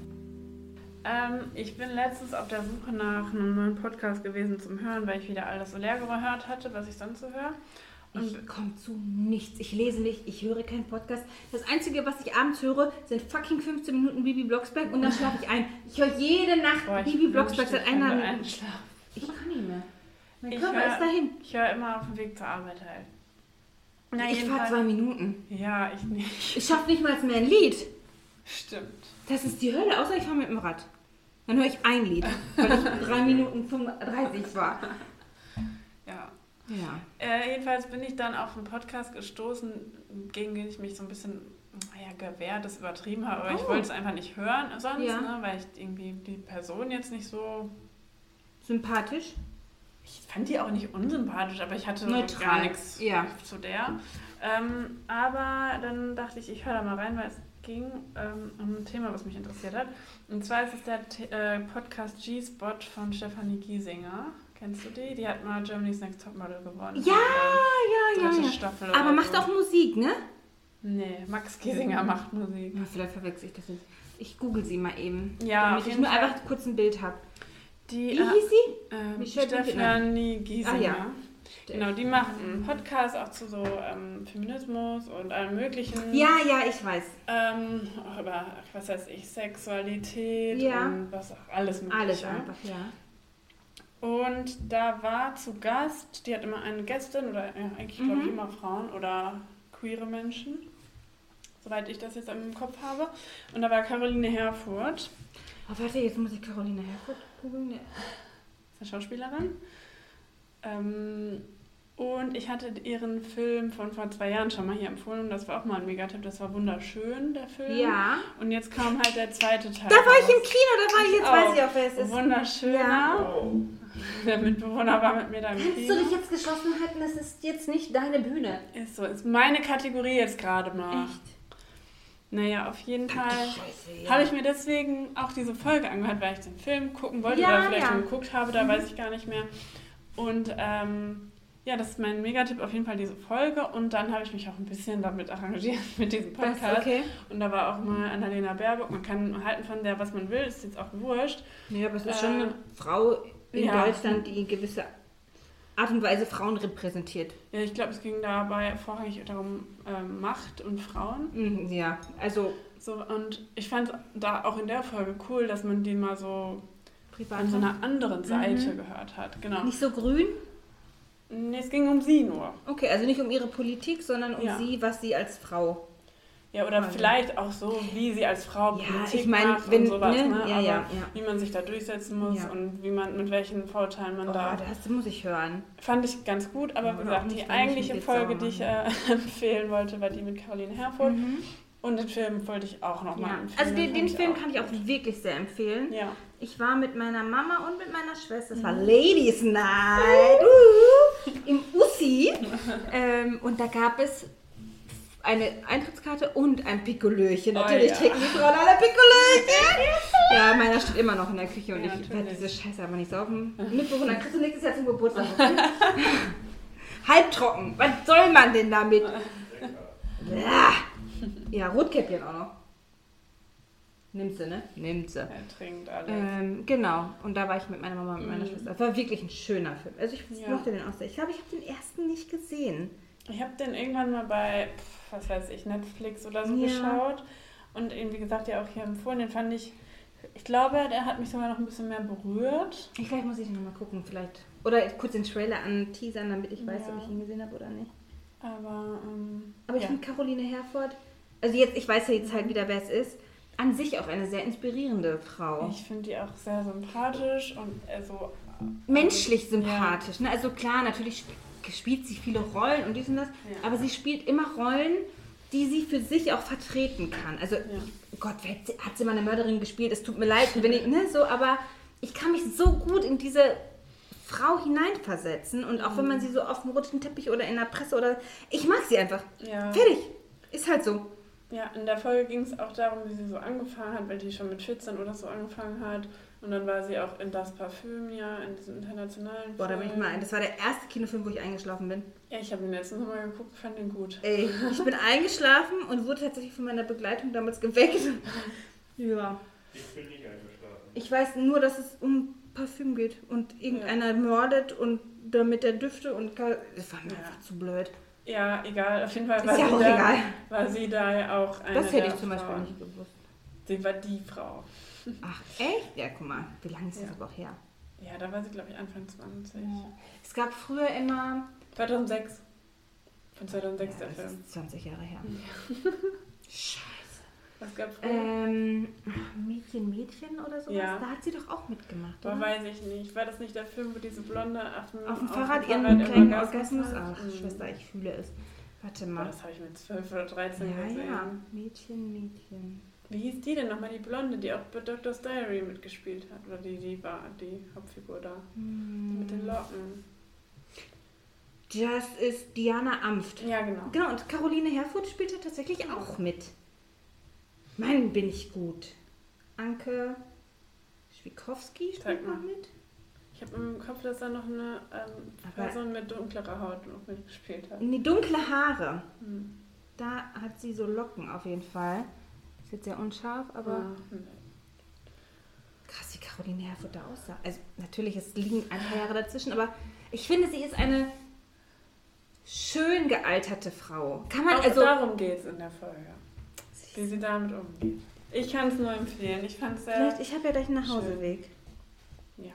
Ähm, ich bin letztens auf der Suche nach einem neuen Podcast gewesen zum Hören, weil ich wieder alles so leer gehört hatte, was ich sonst so höre. Und ich komme zu nichts. Ich lese nicht, ich höre keinen Podcast. Das Einzige, was ich abends höre, sind fucking fünfzehn Minuten Bibi Blocksberg und dann schlafe ich ein. Ich höre jede Nacht Boah, Bibi Blocksberg seit einer Minute. Ich kann nicht mehr. Mein ich Körper hör, ist dahin. Ich höre immer auf dem Weg zur Arbeit halt. Na, ich fahre zwei Minuten. Ja, ich nicht. Ich schaffe nicht mal mehr ein Lied. Stimmt. Das ist die Hölle, außer ich fahre mit dem Rad. Dann höre ich ein Lied, weil ich drei Minuten fünfunddreißig war. Ja. Ja. Äh, jedenfalls bin ich dann auf einen Podcast gestoßen, gegen den ich mich so ein bisschen, naja, gewehrt, das übertrieben habe, aber oh. ich wollte es einfach nicht hören sonst, ja. ne, weil ich irgendwie die Person jetzt nicht so... Sympathisch? Ich fand die auch nicht unsympathisch, aber ich hatte Neutral. gar nichts ja. zu der. Ähm, aber dann dachte ich, ich höre da mal rein, weil es ging ähm, um ein Thema, was mich interessiert hat. Und zwar ist es der T- äh, Podcast G-Spot von Stefanie Giesinger. Kennst du die? Die hat mal Germany's Next Topmodel gewonnen. Ja, ja, ja. ja. Staffel aber macht so. auch Musik, ne? Nee, Max Giesinger macht Musik. Ja, vielleicht verwechsel ich das jetzt. Ich google sie mal eben, ja, damit ich nur Fall. einfach kurz ein Bild habe. Die, Wie hieß sie? Äh, Stefanie Giesinger. Ah, ja. Genau, die macht einen Podcast auch zu so ähm, Feminismus und allem möglichen. Ja, ja, ich weiß. Ähm, auch über, was weiß ich, Sexualität ja. und was auch alles mögliche. Alles einfach, ja. Und da war zu Gast, die hat immer eine Gästin oder ja, eigentlich mhm. glaube ich immer Frauen oder queere Menschen, soweit ich das jetzt im Kopf habe. Und da war Caroline Herfurth. Oh, warte, jetzt muss ich Caroline Herfurth googeln. Ja. Das ist eine Schauspielerin. Ähm, und ich hatte ihren Film von vor zwei Jahren schon mal hier empfohlen. Das war auch mal ein Megatipp. Das war wunderschön, der Film. Ja. Und jetzt kam halt der zweite Teil. Da war ich im Kino, da war ich, jetzt auch. weiß ich auch, wer es ist. Wunderschöner. Ja. Der Mitbewohner war mit mir da im Kino. Kannst du dich jetzt geschlossen halten? Das ist jetzt nicht deine Bühne. Ist so, ist meine Kategorie jetzt gerade mal. Echt? Naja, auf jeden Fall ja. habe ich mir deswegen auch diese Folge angehört, weil ich den Film gucken wollte ja, oder vielleicht ja. schon geguckt habe, da mhm. weiß ich gar nicht mehr. Und ähm, ja, das ist mein Megatipp, auf jeden Fall diese Folge. Und dann habe ich mich auch ein bisschen damit arrangiert, mit diesem Podcast. Okay. Und da war auch mal Annalena Baerbock. Man kann halten von der, was man will, ist jetzt auch wurscht. Ja, aber es ist äh, schon eine Frau in ja. Deutschland, die gewisse Art und Weise Frauen repräsentiert. Ja, ich glaube, es ging dabei vorrangig darum, ähm, Macht und Frauen. Mhm, ja, also... So, und ich fand da auch in der Folge cool, dass man die mal so privat an so einer anderen Seite mhm. gehört hat. Genau. Nicht so grün? Nee, es ging um sie nur. Okay, also nicht um ihre Politik, sondern um ja. sie, was sie als Frau. Ja, oder also. vielleicht auch so, wie sie als Frau ja, Politik ich mein, macht wenn, und sowas. Ne? Ne? Ja, Aber ja, ja. wie man sich da durchsetzen muss ja. und wie man mit welchen Vorurteilen man oh, da... das muss ich hören. Fand ich ganz gut, aber ja, wie gesagt, die eigentliche Folge, die ich äh, empfehlen wollte, war die mit Caroline Herfurth. Mhm. Und den Film wollte ich auch nochmal ja. empfehlen. Also den, den Film auch kann ich auch gut. wirklich sehr empfehlen. Ja. Ich war mit meiner Mama und mit meiner Schwester. Es mhm. war Ladies Night. Uh. fancy. ähm, und da gab es eine Eintrittskarte und ein Pikolöchen. Natürlich oh, ja. trinken die Frauen alle Pikolöchen. Ja, meiner steht immer noch in der Küche und Ja, ich natürlich. werde diese Scheiße aber nicht saufen. Mitbewohner, kriegst du nächstes Jahr zum Geburtstag. Halbtrocken. Was soll man denn damit? Ja, ja, Rotkäppchen auch noch. Nimmst du, ne? Nimmt sie. Er trinkt alles. Ähm, genau. Und da war ich mit meiner Mama und mit meiner Mhm. Schwester. Das war wirklich ein schöner Film. Also ich Ja. mochte den auch sehr. Ich glaube, ich habe den ersten nicht gesehen. Ich habe den irgendwann mal bei, pf, was weiß ich, Netflix oder so Ja. geschaut und ihn, wie gesagt, ja auch hier empfohlen. Den fand ich, ich glaube, der hat mich sogar noch ein bisschen mehr berührt. Ich, vielleicht muss ich den nochmal gucken, vielleicht. Oder kurz den Trailer anteasern, damit ich weiß, Ja. ob ich ihn gesehen habe oder nicht. Aber, ähm, Aber ich ja. finde Caroline Herford, also jetzt, ich weiß ja jetzt halt wieder, wer es ist, an sich auch eine sehr inspirierende Frau. Ich finde die auch sehr sympathisch und äh, so... Menschlich sympathisch. Ne? Also klar, natürlich sp- spielt sie viele Rollen und dies und das, Ja. aber sie spielt immer Rollen, die sie für sich auch vertreten kann. Also, Ja. Gott, wer hat sie- hat sie mal eine Mörderin gespielt? Es tut mir leid, wenn ich, ne, so, aber ich kann mich so gut in diese Frau hineinversetzen und auch wenn man sie so auf dem roten Teppich oder in der Presse oder... Ich mag sie einfach. Ja. Fertig. Ist halt so. Ja, in der Folge ging es auch darum, wie sie so angefangen hat, weil die schon mit vierzehn oder so angefangen hat. Und dann war sie auch in Das Parfüm, ja, in diesem internationalen Boah, da bin ich Film. mal ein. Das war der erste Kinofilm, wo ich eingeschlafen bin. Ja, ich habe den letzten Sommer geguckt, fand den gut. Ey, ich bin eingeschlafen und wurde tatsächlich von meiner Begleitung damals geweckt. Ja. Ich bin nicht eingeschlafen. Ich weiß nur, dass es um Parfüm geht und irgendeiner mordet und damit der Düfte und... Ka- Das war mir Ja. einfach zu blöd. Ja, egal, auf jeden Fall Ist war, ja sie, auch da, egal. war sie da ja auch eine Das hätte der ich zum Beispiel Frauen. nicht gewusst. Sie war die Frau. Ach, echt? Ja, guck mal, wie lange ist das Ja. aber auch her? Ja, da war sie, glaube ich, Anfang zwanzig. Es gab früher immer... zweitausendsechs. Von zweitausendsechs Ja, der das Film. ist zwanzig Jahre her. Scheiße. Was gab früher? Ähm, Mädchen, Mädchen oder sowas? Ja. Da hat sie doch auch mitgemacht, Boah, oder? weiß ich nicht. War das nicht der Film, wo diese Blonde auf dem, Auf dem Fahrrad ihren im kleinen Orgasmus. hat? Ach, Mhm. Schwester, ich fühle es. Warte Boah, mal. das habe ich mit zwölf oder dreizehn Ja, gesehen. ja. Mädchen, Mädchen. Wie hieß die denn nochmal, die Blonde, die auch bei Doctor's Diary mitgespielt hat? Oder die, die war die Hauptfigur da. Die mit den Locken. Das ist Diana Amft. Ja, genau. Genau, und Caroline Herfurth spielte tatsächlich auch mit. Mann, bin ich gut. Anke Schwikowski Sag spielt mal. noch mit. Ich habe im Kopf, dass da noch eine ähm, Aber- Person mit dunklerer Haut noch mitgespielt hat. Nee, dunkle Haare. Hm. Da hat sie so Locken auf jeden Fall. Ist jetzt sehr unscharf, aber Ah, nee. krass, wie Caroline Herfurth da aussah. Also natürlich, es liegen ein paar Jahre dazwischen, aber ich finde, sie ist eine schön gealterte Frau. Kann man Auch also... darum geht es in der Folge. Wie sie damit umgeht. Ich kann es nur empfehlen. Ich fand es sehr... Vielleicht, ich habe ja gleich einen Nachhauseweg. Ja.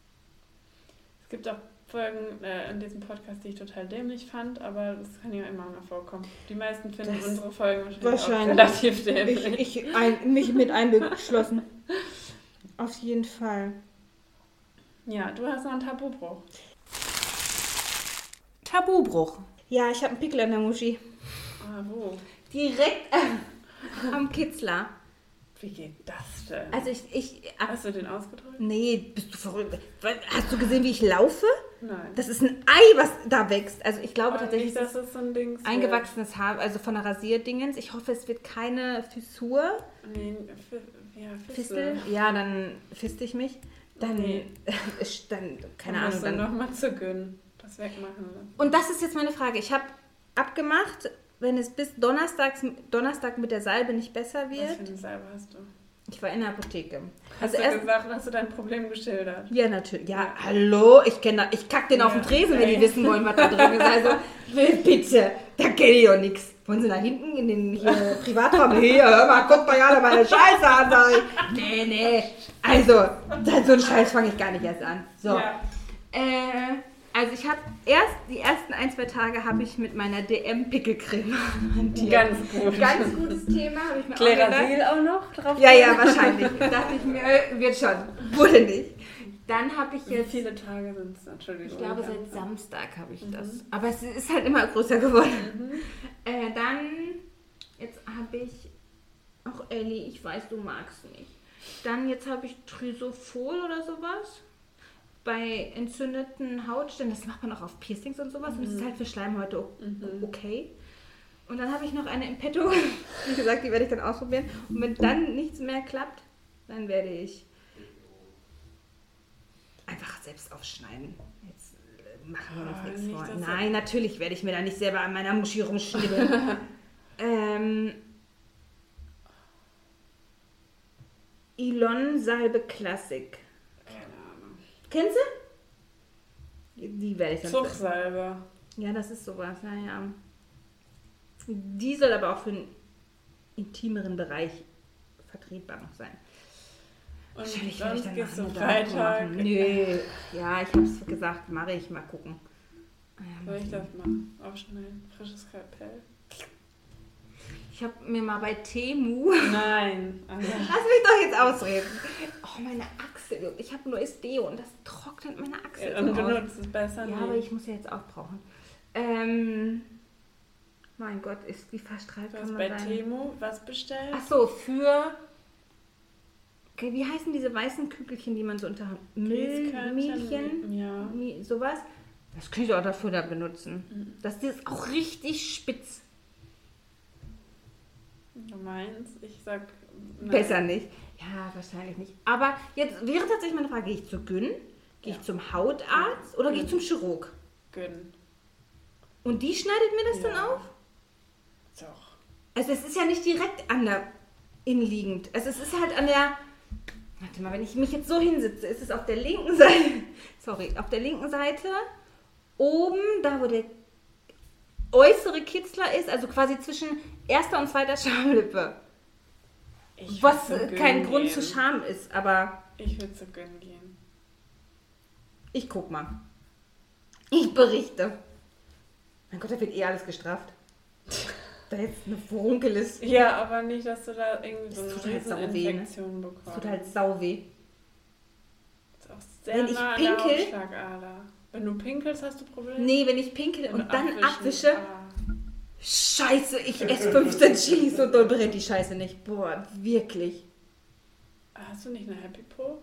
Es gibt auch Folgen äh, in diesem Podcast, die ich total dämlich fand, aber das kann ja immer mal vorkommen. Die meisten finden Das unsere Folgen wahrscheinlich, wahrscheinlich. auch relativ dämlich. Ich, ich ein, mich mit eingeschlossen. Auf jeden Fall. Ja, du hast noch einen Tabubruch. Tabubruch. Ja, ich habe einen Pickel an der Muschi. Ah, wo? Direkt äh, am Kitzler. Wie geht das denn? Also ich, ich ab, Hast du den ausgedrückt? nee, bist du verrückt? Hast du gesehen, wie ich laufe? Nein. Das ist ein Ei, was da wächst. Also ich glaube Aber tatsächlich, nicht, es dass ist es so ein Ding ist. eingewachsenes Haar, also von der Rasierdingens. Ich hoffe, es wird keine Fissur. Nee, Fi- ja, Fistel. Fistel. Ja, dann fiste ich mich. Dann, Nee. dann keine Dann Ahnung. musst du Dann. nochmal zu gönnen. Das wegmachen. Ne? Und das ist jetzt meine Frage. Ich habe abgemacht, wenn es bis Donnerstags, Donnerstag mit der Salbe nicht besser Was wird. für eine Salbe hast du? Ich war in der Apotheke. Hast Also du erst, gesagt, hast du dein Problem geschildert? ja, natürlich. Ja, Ja. hallo, ich kenne da, ich kack den auf Ja. den Tresen, wenn die Ey. wissen wollen, was da drin ist. Also, bitte, da kenne ich doch nichts. Wollen Sie da hinten in den hier, Privatraum? Hier, hör mal, guck mal ja meine Scheiße an. Sag ich. Nee, nee. Also, so einen Scheiß fange ich gar nicht erst an. So. Ja. Äh, also ich habe erst, die ersten ein, zwei Tage habe ich mit meiner D M-Pickelcreme hantiert. Ganz gut. Ganz gutes Thema, habe ich mir auch gedacht. Klerasil auch noch drauf? Ja, ja, wahrscheinlich. Dachte ich mir, äh, wird schon. Wurde nicht. Dann habe ich Wie jetzt, viele Tage sind es? Entschuldigung. ich glaube ich seit hab- Samstag habe ich Mhm. das. Aber es ist halt immer größer geworden. Mhm. Äh, dann, jetzt habe ich, ach Elli, ich weiß, du magst nicht. Dann, jetzt habe ich Trisofol oder sowas. bei entzündeten Hautstellen, das macht man auch auf Piercings und sowas, mhm. und das ist halt für Schleimhäute okay. Und dann habe ich noch eine in petto, wie gesagt, die werde ich dann ausprobieren. Und wenn dann nichts mehr klappt, dann werde ich einfach selbst aufschneiden. Jetzt machen wir uns Oh, nichts nicht, vor. dass Nein, natürlich werde ich mir da nicht selber an meiner Muschi rumschnibbeln. ähm, Ilon Salbe Classic. Keine Ahnung. Kennst du? Die werde ich dann... Zuchsalbe. Ja, das ist sowas, naja. Die soll aber auch für einen intimeren Bereich vertretbar noch sein. Und Wahrscheinlich werde ich sonst dann gehst noch du eine Dark Freitag. machen. Nö, ja, ich habe es gesagt, mache ich, mal gucken. Soll ich das machen? Aufschneiden? Frisches Skalpell? Ich habe mir mal bei Temu... Nein. Also, Lass mich doch jetzt ausreden. Oh, meine Achsel. Ich habe ein neues Deo und das trocknet meine Achsel. ja, und so aus. benutzt es besser Ja, nicht. aber ich muss ja jetzt auch brauchen. Ähm, mein Gott, ist wie verstrahlt Du kann hast man bei sein. Temu was bestellt? Ach so, für... Okay, wie heißen diese weißen Kügelchen, die man so unter Grießkörnchen, Milchchen, ja. Mi- sowas? Das kann ich auch dafür da benutzen. Mhm. Das ist auch richtig spitz. Du meinst? Ich sag... nein. Besser nicht. Ja, wahrscheinlich nicht. Aber jetzt wäre tatsächlich meine Frage, gehe ich zu Gyn? Gehe Ja. ich zum Hautarzt oder gehe ich zum Chirurg? Gönn. Und die schneidet mir das dann Ja. auf? Doch. Also es ist ja nicht direkt an der innenliegend. Also es ist halt an der... Warte mal, wenn ich mich jetzt so hinsitze, ist es auf der linken Seite... Sorry, auf der linken Seite oben, da wo der äußere Kitzler ist, also quasi zwischen erster und zweiter Schamlippe. Ich Was würd zu kein Gönn Grund gehen. zu Scham ist, aber Ich würde zu Gönn gehen. ich guck mal. Ich berichte. Mein Gott, da wird eh alles gestraft. Da jetzt eine Furunkel ist. Ja, aber nicht, dass du da irgendwie so Das eine tut halt sau weh, ne? Rieseninfektion bekommst. Das tut halt sau weh. Das ist auch sehr Wenn ich nah an pinkel- der Hauptschlagader. Wenn du pinkelst, hast du Probleme? Nee, wenn ich pinkel Wenn und du dann abwischen- abwische, Ah. scheiße, ich esse fünfzehn Chili, so doll brennt die Scheiße nicht. Boah, wirklich. Hast du nicht eine Happy Po?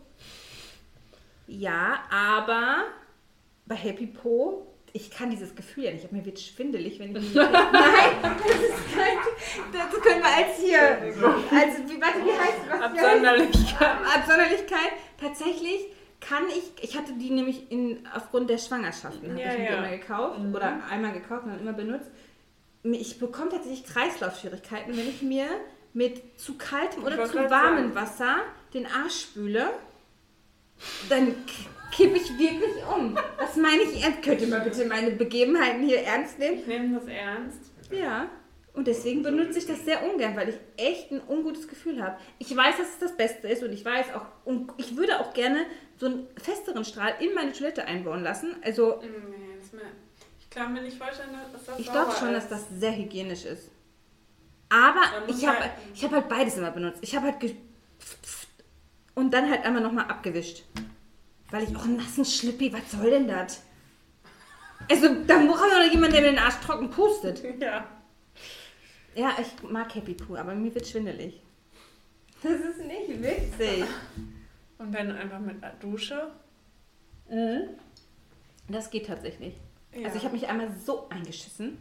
Ja, aber bei Happy Po, ich kann dieses Gefühl ja nicht. Mir wird schwindelig, wenn ich... Nein, das ist kein... Das können wir als hier... Also, wie, warte, wie heißt was? Absonderlichkeit. Absonderlichkeit. Tatsächlich kann ich... Ich hatte die nämlich in, aufgrund der Schwangerschaften, habe Ja, ich mir ja. immer gekauft. Mhm. Oder einmal gekauft und dann immer benutzt. Ich bekomme tatsächlich Kreislaufschwierigkeiten, wenn ich mir mit zu kaltem Ich oder wollte zu grad warmem sagen. Wasser den Arsch spüle. Dann k- kippe ich wirklich um. Das meine ich ernst. Könnt ihr mal bitte meine Begebenheiten hier ernst nehmen? Ich nehme das ernst. Ja. Und deswegen benutze ich das sehr ungern, weil ich echt ein ungutes Gefühl habe. Ich weiß, dass es das Beste ist und ich weiß auch, und ich würde auch gerne so einen festeren Strahl in meine Toilette einbauen lassen. Also Nee, das mir, ich kann mir nicht vorstellen, dass das ich sauber glaube schon, dass ist. das sehr hygienisch ist. Aber Da muss ich habe halt- ich hab halt beides immer benutzt. Ich habe halt ge und dann halt einmal nochmal abgewischt. Weil ich auch einen nassen Schlippi, was soll denn das? Also, da muss doch jemand, der mir den Arsch trocken pustet. Ja. Ja, ich mag Happy Poo, aber mir wird schwindelig. Das ist nicht witzig. Und wenn einfach mit einer Dusche. Mhm. Das geht tatsächlich. Ja. Also ich habe mich einmal so eingeschissen.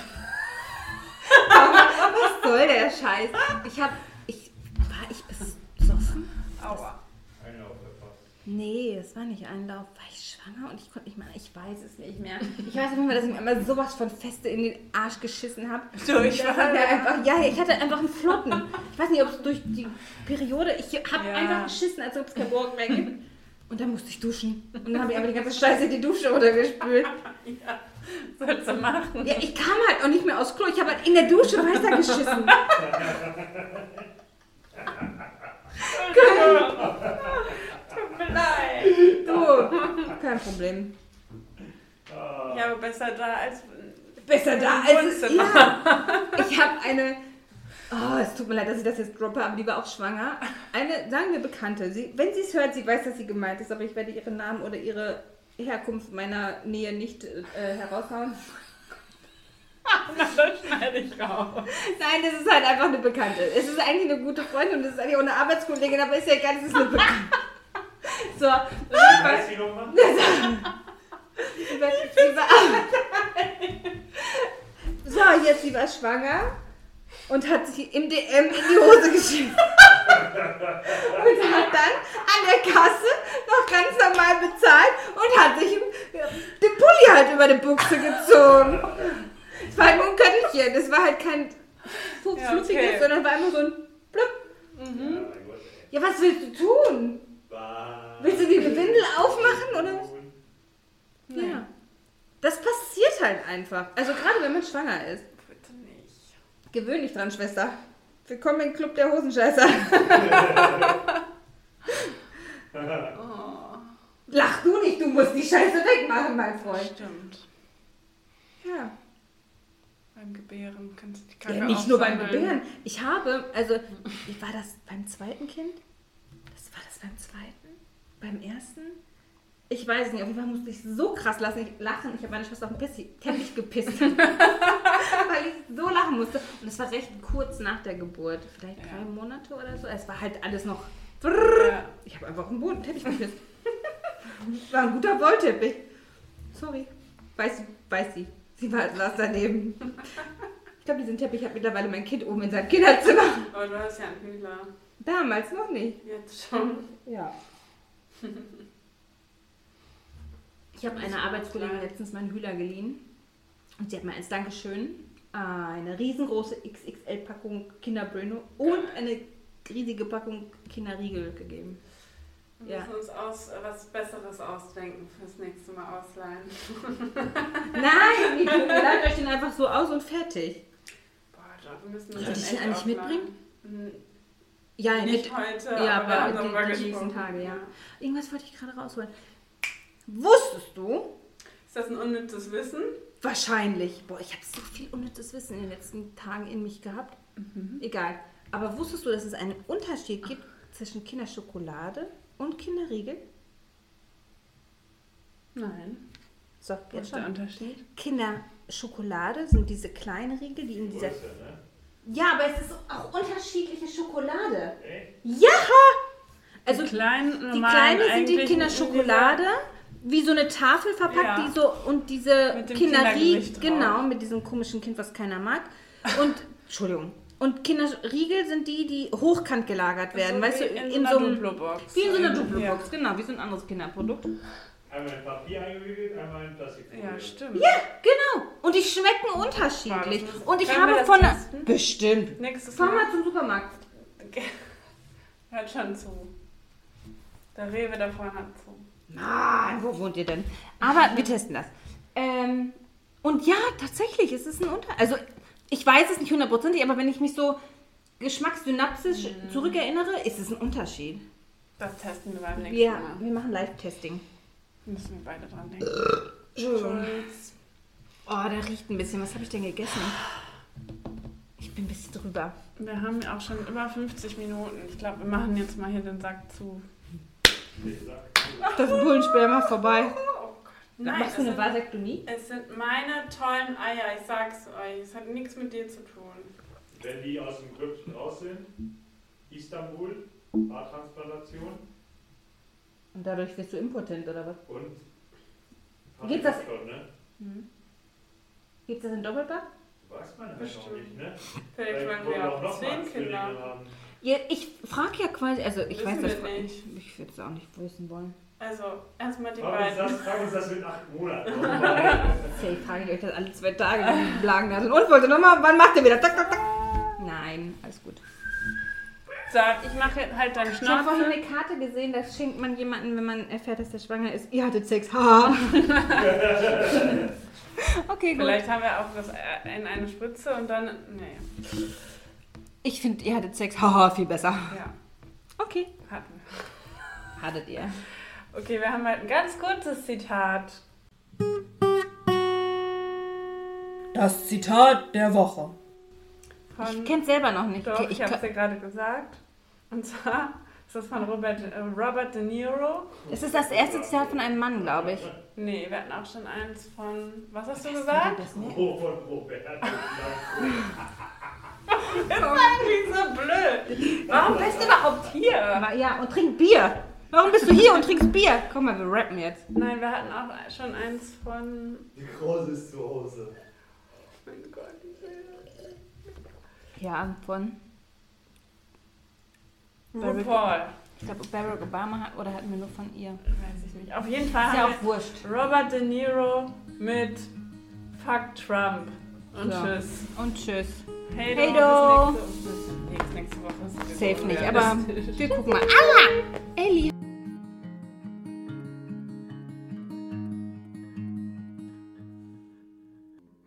Was soll der Scheiß? Ich habe, ich, war ich besoffen? Aua. Einlauf verpasst. Nee, das war nicht Einlauf. War ich schwanger und ich konnte nicht mehr, ich weiß es nicht mehr. Ich weiß nicht mehr, dass ich mir einmal sowas von feste in den Arsch geschissen habe. Durch Das hat mir einfach, ja, ich hatte einfach einen Flotten. Ich weiß nicht, ob es durch die Periode, ich habe Ja. einfach geschissen, als ob es kein Morgen mehr gibt. Und dann musste ich duschen. Und dann habe ich einfach die ganze Scheiße in die Dusche runtergespült. Ja, sollst du machen. Ja, ich kam halt auch nicht mehr aufs Klo. Ich habe halt in der Dusche weiter geschissen. Tut mir leid. Du, kein Problem. Ja, aber besser da als. Besser da Im als es, Wohnzimmer. ja. Ich habe eine, oh, es tut mir leid, dass ich das jetzt droppe, aber die war auch schwanger. Eine, sagen wir Bekannte, sie, wenn sie es hört, sie weiß, dass sie gemeint ist, aber ich werde ihren Namen oder ihre Herkunft meiner Nähe nicht äh, heraushauen. Na, das schneide ich raus. Nein, das ist halt einfach eine Bekannte. Es ist eigentlich eine gute Freundin und es ist eigentlich auch eine Arbeitskollegin, aber ist ja egal, es ist eine Bekannte. So, wenn heißt die nochmal? Sie war, sie war, so, jetzt sie war schwanger und hat sich im D M in die Hose geschickt. Und hat dann an der Kasse noch ganz normal bezahlt und hat sich den Pulli halt über die Buchse gezogen. Es war halt nur ein Köttelchen, das war halt kein Ja, fluffiges, okay. sondern war immer so ein Blub. Mhm. Ja, mein Gott, ey. Ja, was willst du tun? Was? Willst du die Windel aufmachen oder? Nee. Ja. Das passiert halt einfach. Also gerade wenn man schwanger ist. Bitte nicht. Gewöhn dich dran, Schwester. Willkommen im Club der Hosenscheißer. Oh, Lach du nicht, du musst die Scheiße wegmachen, mein Freund. stimmt. Ja. Beim Gebären kannst du die Kacke Ja, nicht nur beim aufsammeln. Gebären. Ich habe, also, wie war das beim zweiten Kind? Das war das beim zweiten? Beim ersten? Ich weiß nicht, auf jeden Fall musste ich so krass lachen. lachen. Ich habe meine Schwester auf den Pissi- Teppich gepisst. Weil ich so lachen musste. Und es war recht kurz nach der Geburt. Vielleicht drei Ja. Monate oder so. Es war halt alles noch... Ja. Ich habe einfach auf den Boden Teppich gepisst. Es war ein guter Wollteppich. Sorry. Weiß, weiß sie. Sie war saß daneben. Ich glaube, diesen Teppich hat mittlerweile mein Kind oben in seinem Kinderzimmer. Aber du hast ja einen Hühner. Damals noch nicht. Jetzt schon. Ja. Ich habe einer Arbeitskollegin letztens meinen Hühler geliehen. Und sie hat mir als Dankeschön eine riesengroße X X L-Packung Kinder Bueno und eine riesige Packung Kinderriegel gegeben. Wir Ja. müssen uns aus, was Besseres ausdenken fürs nächste Mal ausleihen. Nein, ihr leitet euch den einfach so aus und fertig. Boah, doch, wir müssen das Sollte dann ich den echt eigentlich ausleihen. mitbringen? Hm, Ja, Nicht mit, heute, ja, aber wir haben aber die, darüber die nächsten gesprochen. Tage, ja. Irgendwas wollte ich gerade rausholen. Wusstest du? Ist das ein unnützes Wissen? Wahrscheinlich. Boah, ich habe so viel unnützes Wissen in den letzten Tagen in mich gehabt. Egal. Aber wusstest du, dass es einen Unterschied gibt zwischen Kinderschokolade und Kinderriegel? Nein. So, Was jetzt ist der schon. Unterschied? Kinderschokolade sind diese kleinen Riegel, die in dieser... Größe, ne? Ja, aber es ist auch unterschiedliche Schokolade. Echt? Ja! Also die kleinen, die normalen kleine sind die eigentlich Kinderschokolade, wie so eine Tafel verpackt, Ja. die so und diese Mit dem Kinderriegel, Kindergewicht drauf. genau, mit diesem komischen Kind, was keiner mag. Und Entschuldigung. Und Kinderriegel sind die, die hochkant gelagert werden, So weißt du, wie in, in so so einer einem Duplo-Box. wie in so einer Ja. Duplo-Box, genau, wie so ein anderes Kinderprodukt. Einmal in Papier eingewickelt, einmal in Plastikfolie. Ja, stimmt. Ja, genau. Und die schmecken unterschiedlich. Boah, das ist- Und ich können wir habe das von der, testen? bestimmt. Nächstes Fahr Mal. mal zum Supermarkt. Hört schon zu. Der Rewe davor hat zu. Nein, wo wohnt ihr denn? Aber wir testen das. Ähm, und ja, tatsächlich, es ist ein Unterschied. Also, ich weiß es nicht hundertprozentig, aber wenn ich mich so geschmackssynaptisch Mhm. zurückerinnere, ist es ein Unterschied. Das testen wir beim nächsten Wir, Mal. wir machen Live-Testing. Müssen wir beide dran denken. Entschuldigung. Schulz. Oh, der riecht ein bisschen. Was habe ich denn gegessen? Ich bin ein bisschen drüber. Wir haben ja auch schon über fünfzig Minuten. Ich glaube, wir machen jetzt mal hier den Sack zu. Das Bullensperma vorbei. Oh Gott. Nein, Machst du es eine sind, Vasektomie? es sind meine tollen Eier. Ich sag's euch. Es hat nichts mit dir zu tun. Wenn die aus dem Grüppchen raus sind, Istanbul, Haartransplantation Und dadurch wirst du impotent, oder was? und Geht das- Vasektomie, ne? Gibt es das in Doppelpack? Weiß man halt noch Bestimmt. nicht, ne? Vielleicht wollen wir auch zehn Kinder. haben. Ja, ich frage ja quasi, also ich Wissen weiß das wir nicht. Ich würde es auch nicht wissen wollen. Also, erstmal die Frag uns, beiden. das, frag uns das mit acht Monaten. Safe frage ich euch das alle zwei Tage, die Blagen da sind. Und wollte nochmal, wann macht ihr wieder? Tak, tak, tak. Nein, alles gut. Sag, ich mache halt deinen Ich habe vorhin Schnauze. eine Karte gesehen, da schenkt man jemanden, wenn man erfährt, dass der schwanger ist. Ihr hattet Sex, haha. Okay, gut. Vielleicht haben wir auch das äh, in eine Spritze und dann. Nee. Ich finde, ihr hattet Sex, haha, viel besser. Ja, Okay. hatten wir. Hattet ihr. Okay, wir haben halt ein ganz kurzes Zitat. Das Zitat der Woche. Von, Ich kenne es selber noch nicht. Doch, Okay, ich ich habe es kann, dir gerade gesagt. Und zwar ist das von Robert, äh, Robert De Niro. es ist das erste Zitat von einem Mann, glaube ich. Nee, wir hatten auch schon eins von. Was hast du Wer gesagt? das nicht? Oh, von Robert. Das ist eigentlich so blöd. Warum bist du überhaupt hier? Aber ja, und trink Bier. Warum bist du hier und trinkst Bier? Komm mal, wir rappen jetzt. Nein, wir hatten auch schon eins von... Die Große ist zu Hause. Mein Gott, die Bilder. Ja, von... RuPaul. Ich glaube, Barack Obama hat, oder hatten wir nur von ihr? Weiß ich nicht. Auf jeden Fall Ist ja haben auch wurscht. wir Robert De Niro mit Fuck Trump. Und So. tschüss. Und tschüss. Hey, Hey, do. do. Bis nächste, bis nächste Woche. Ist Safe nicht, sowieso aber realistisch. wir gucken mal. Aua! Ellie.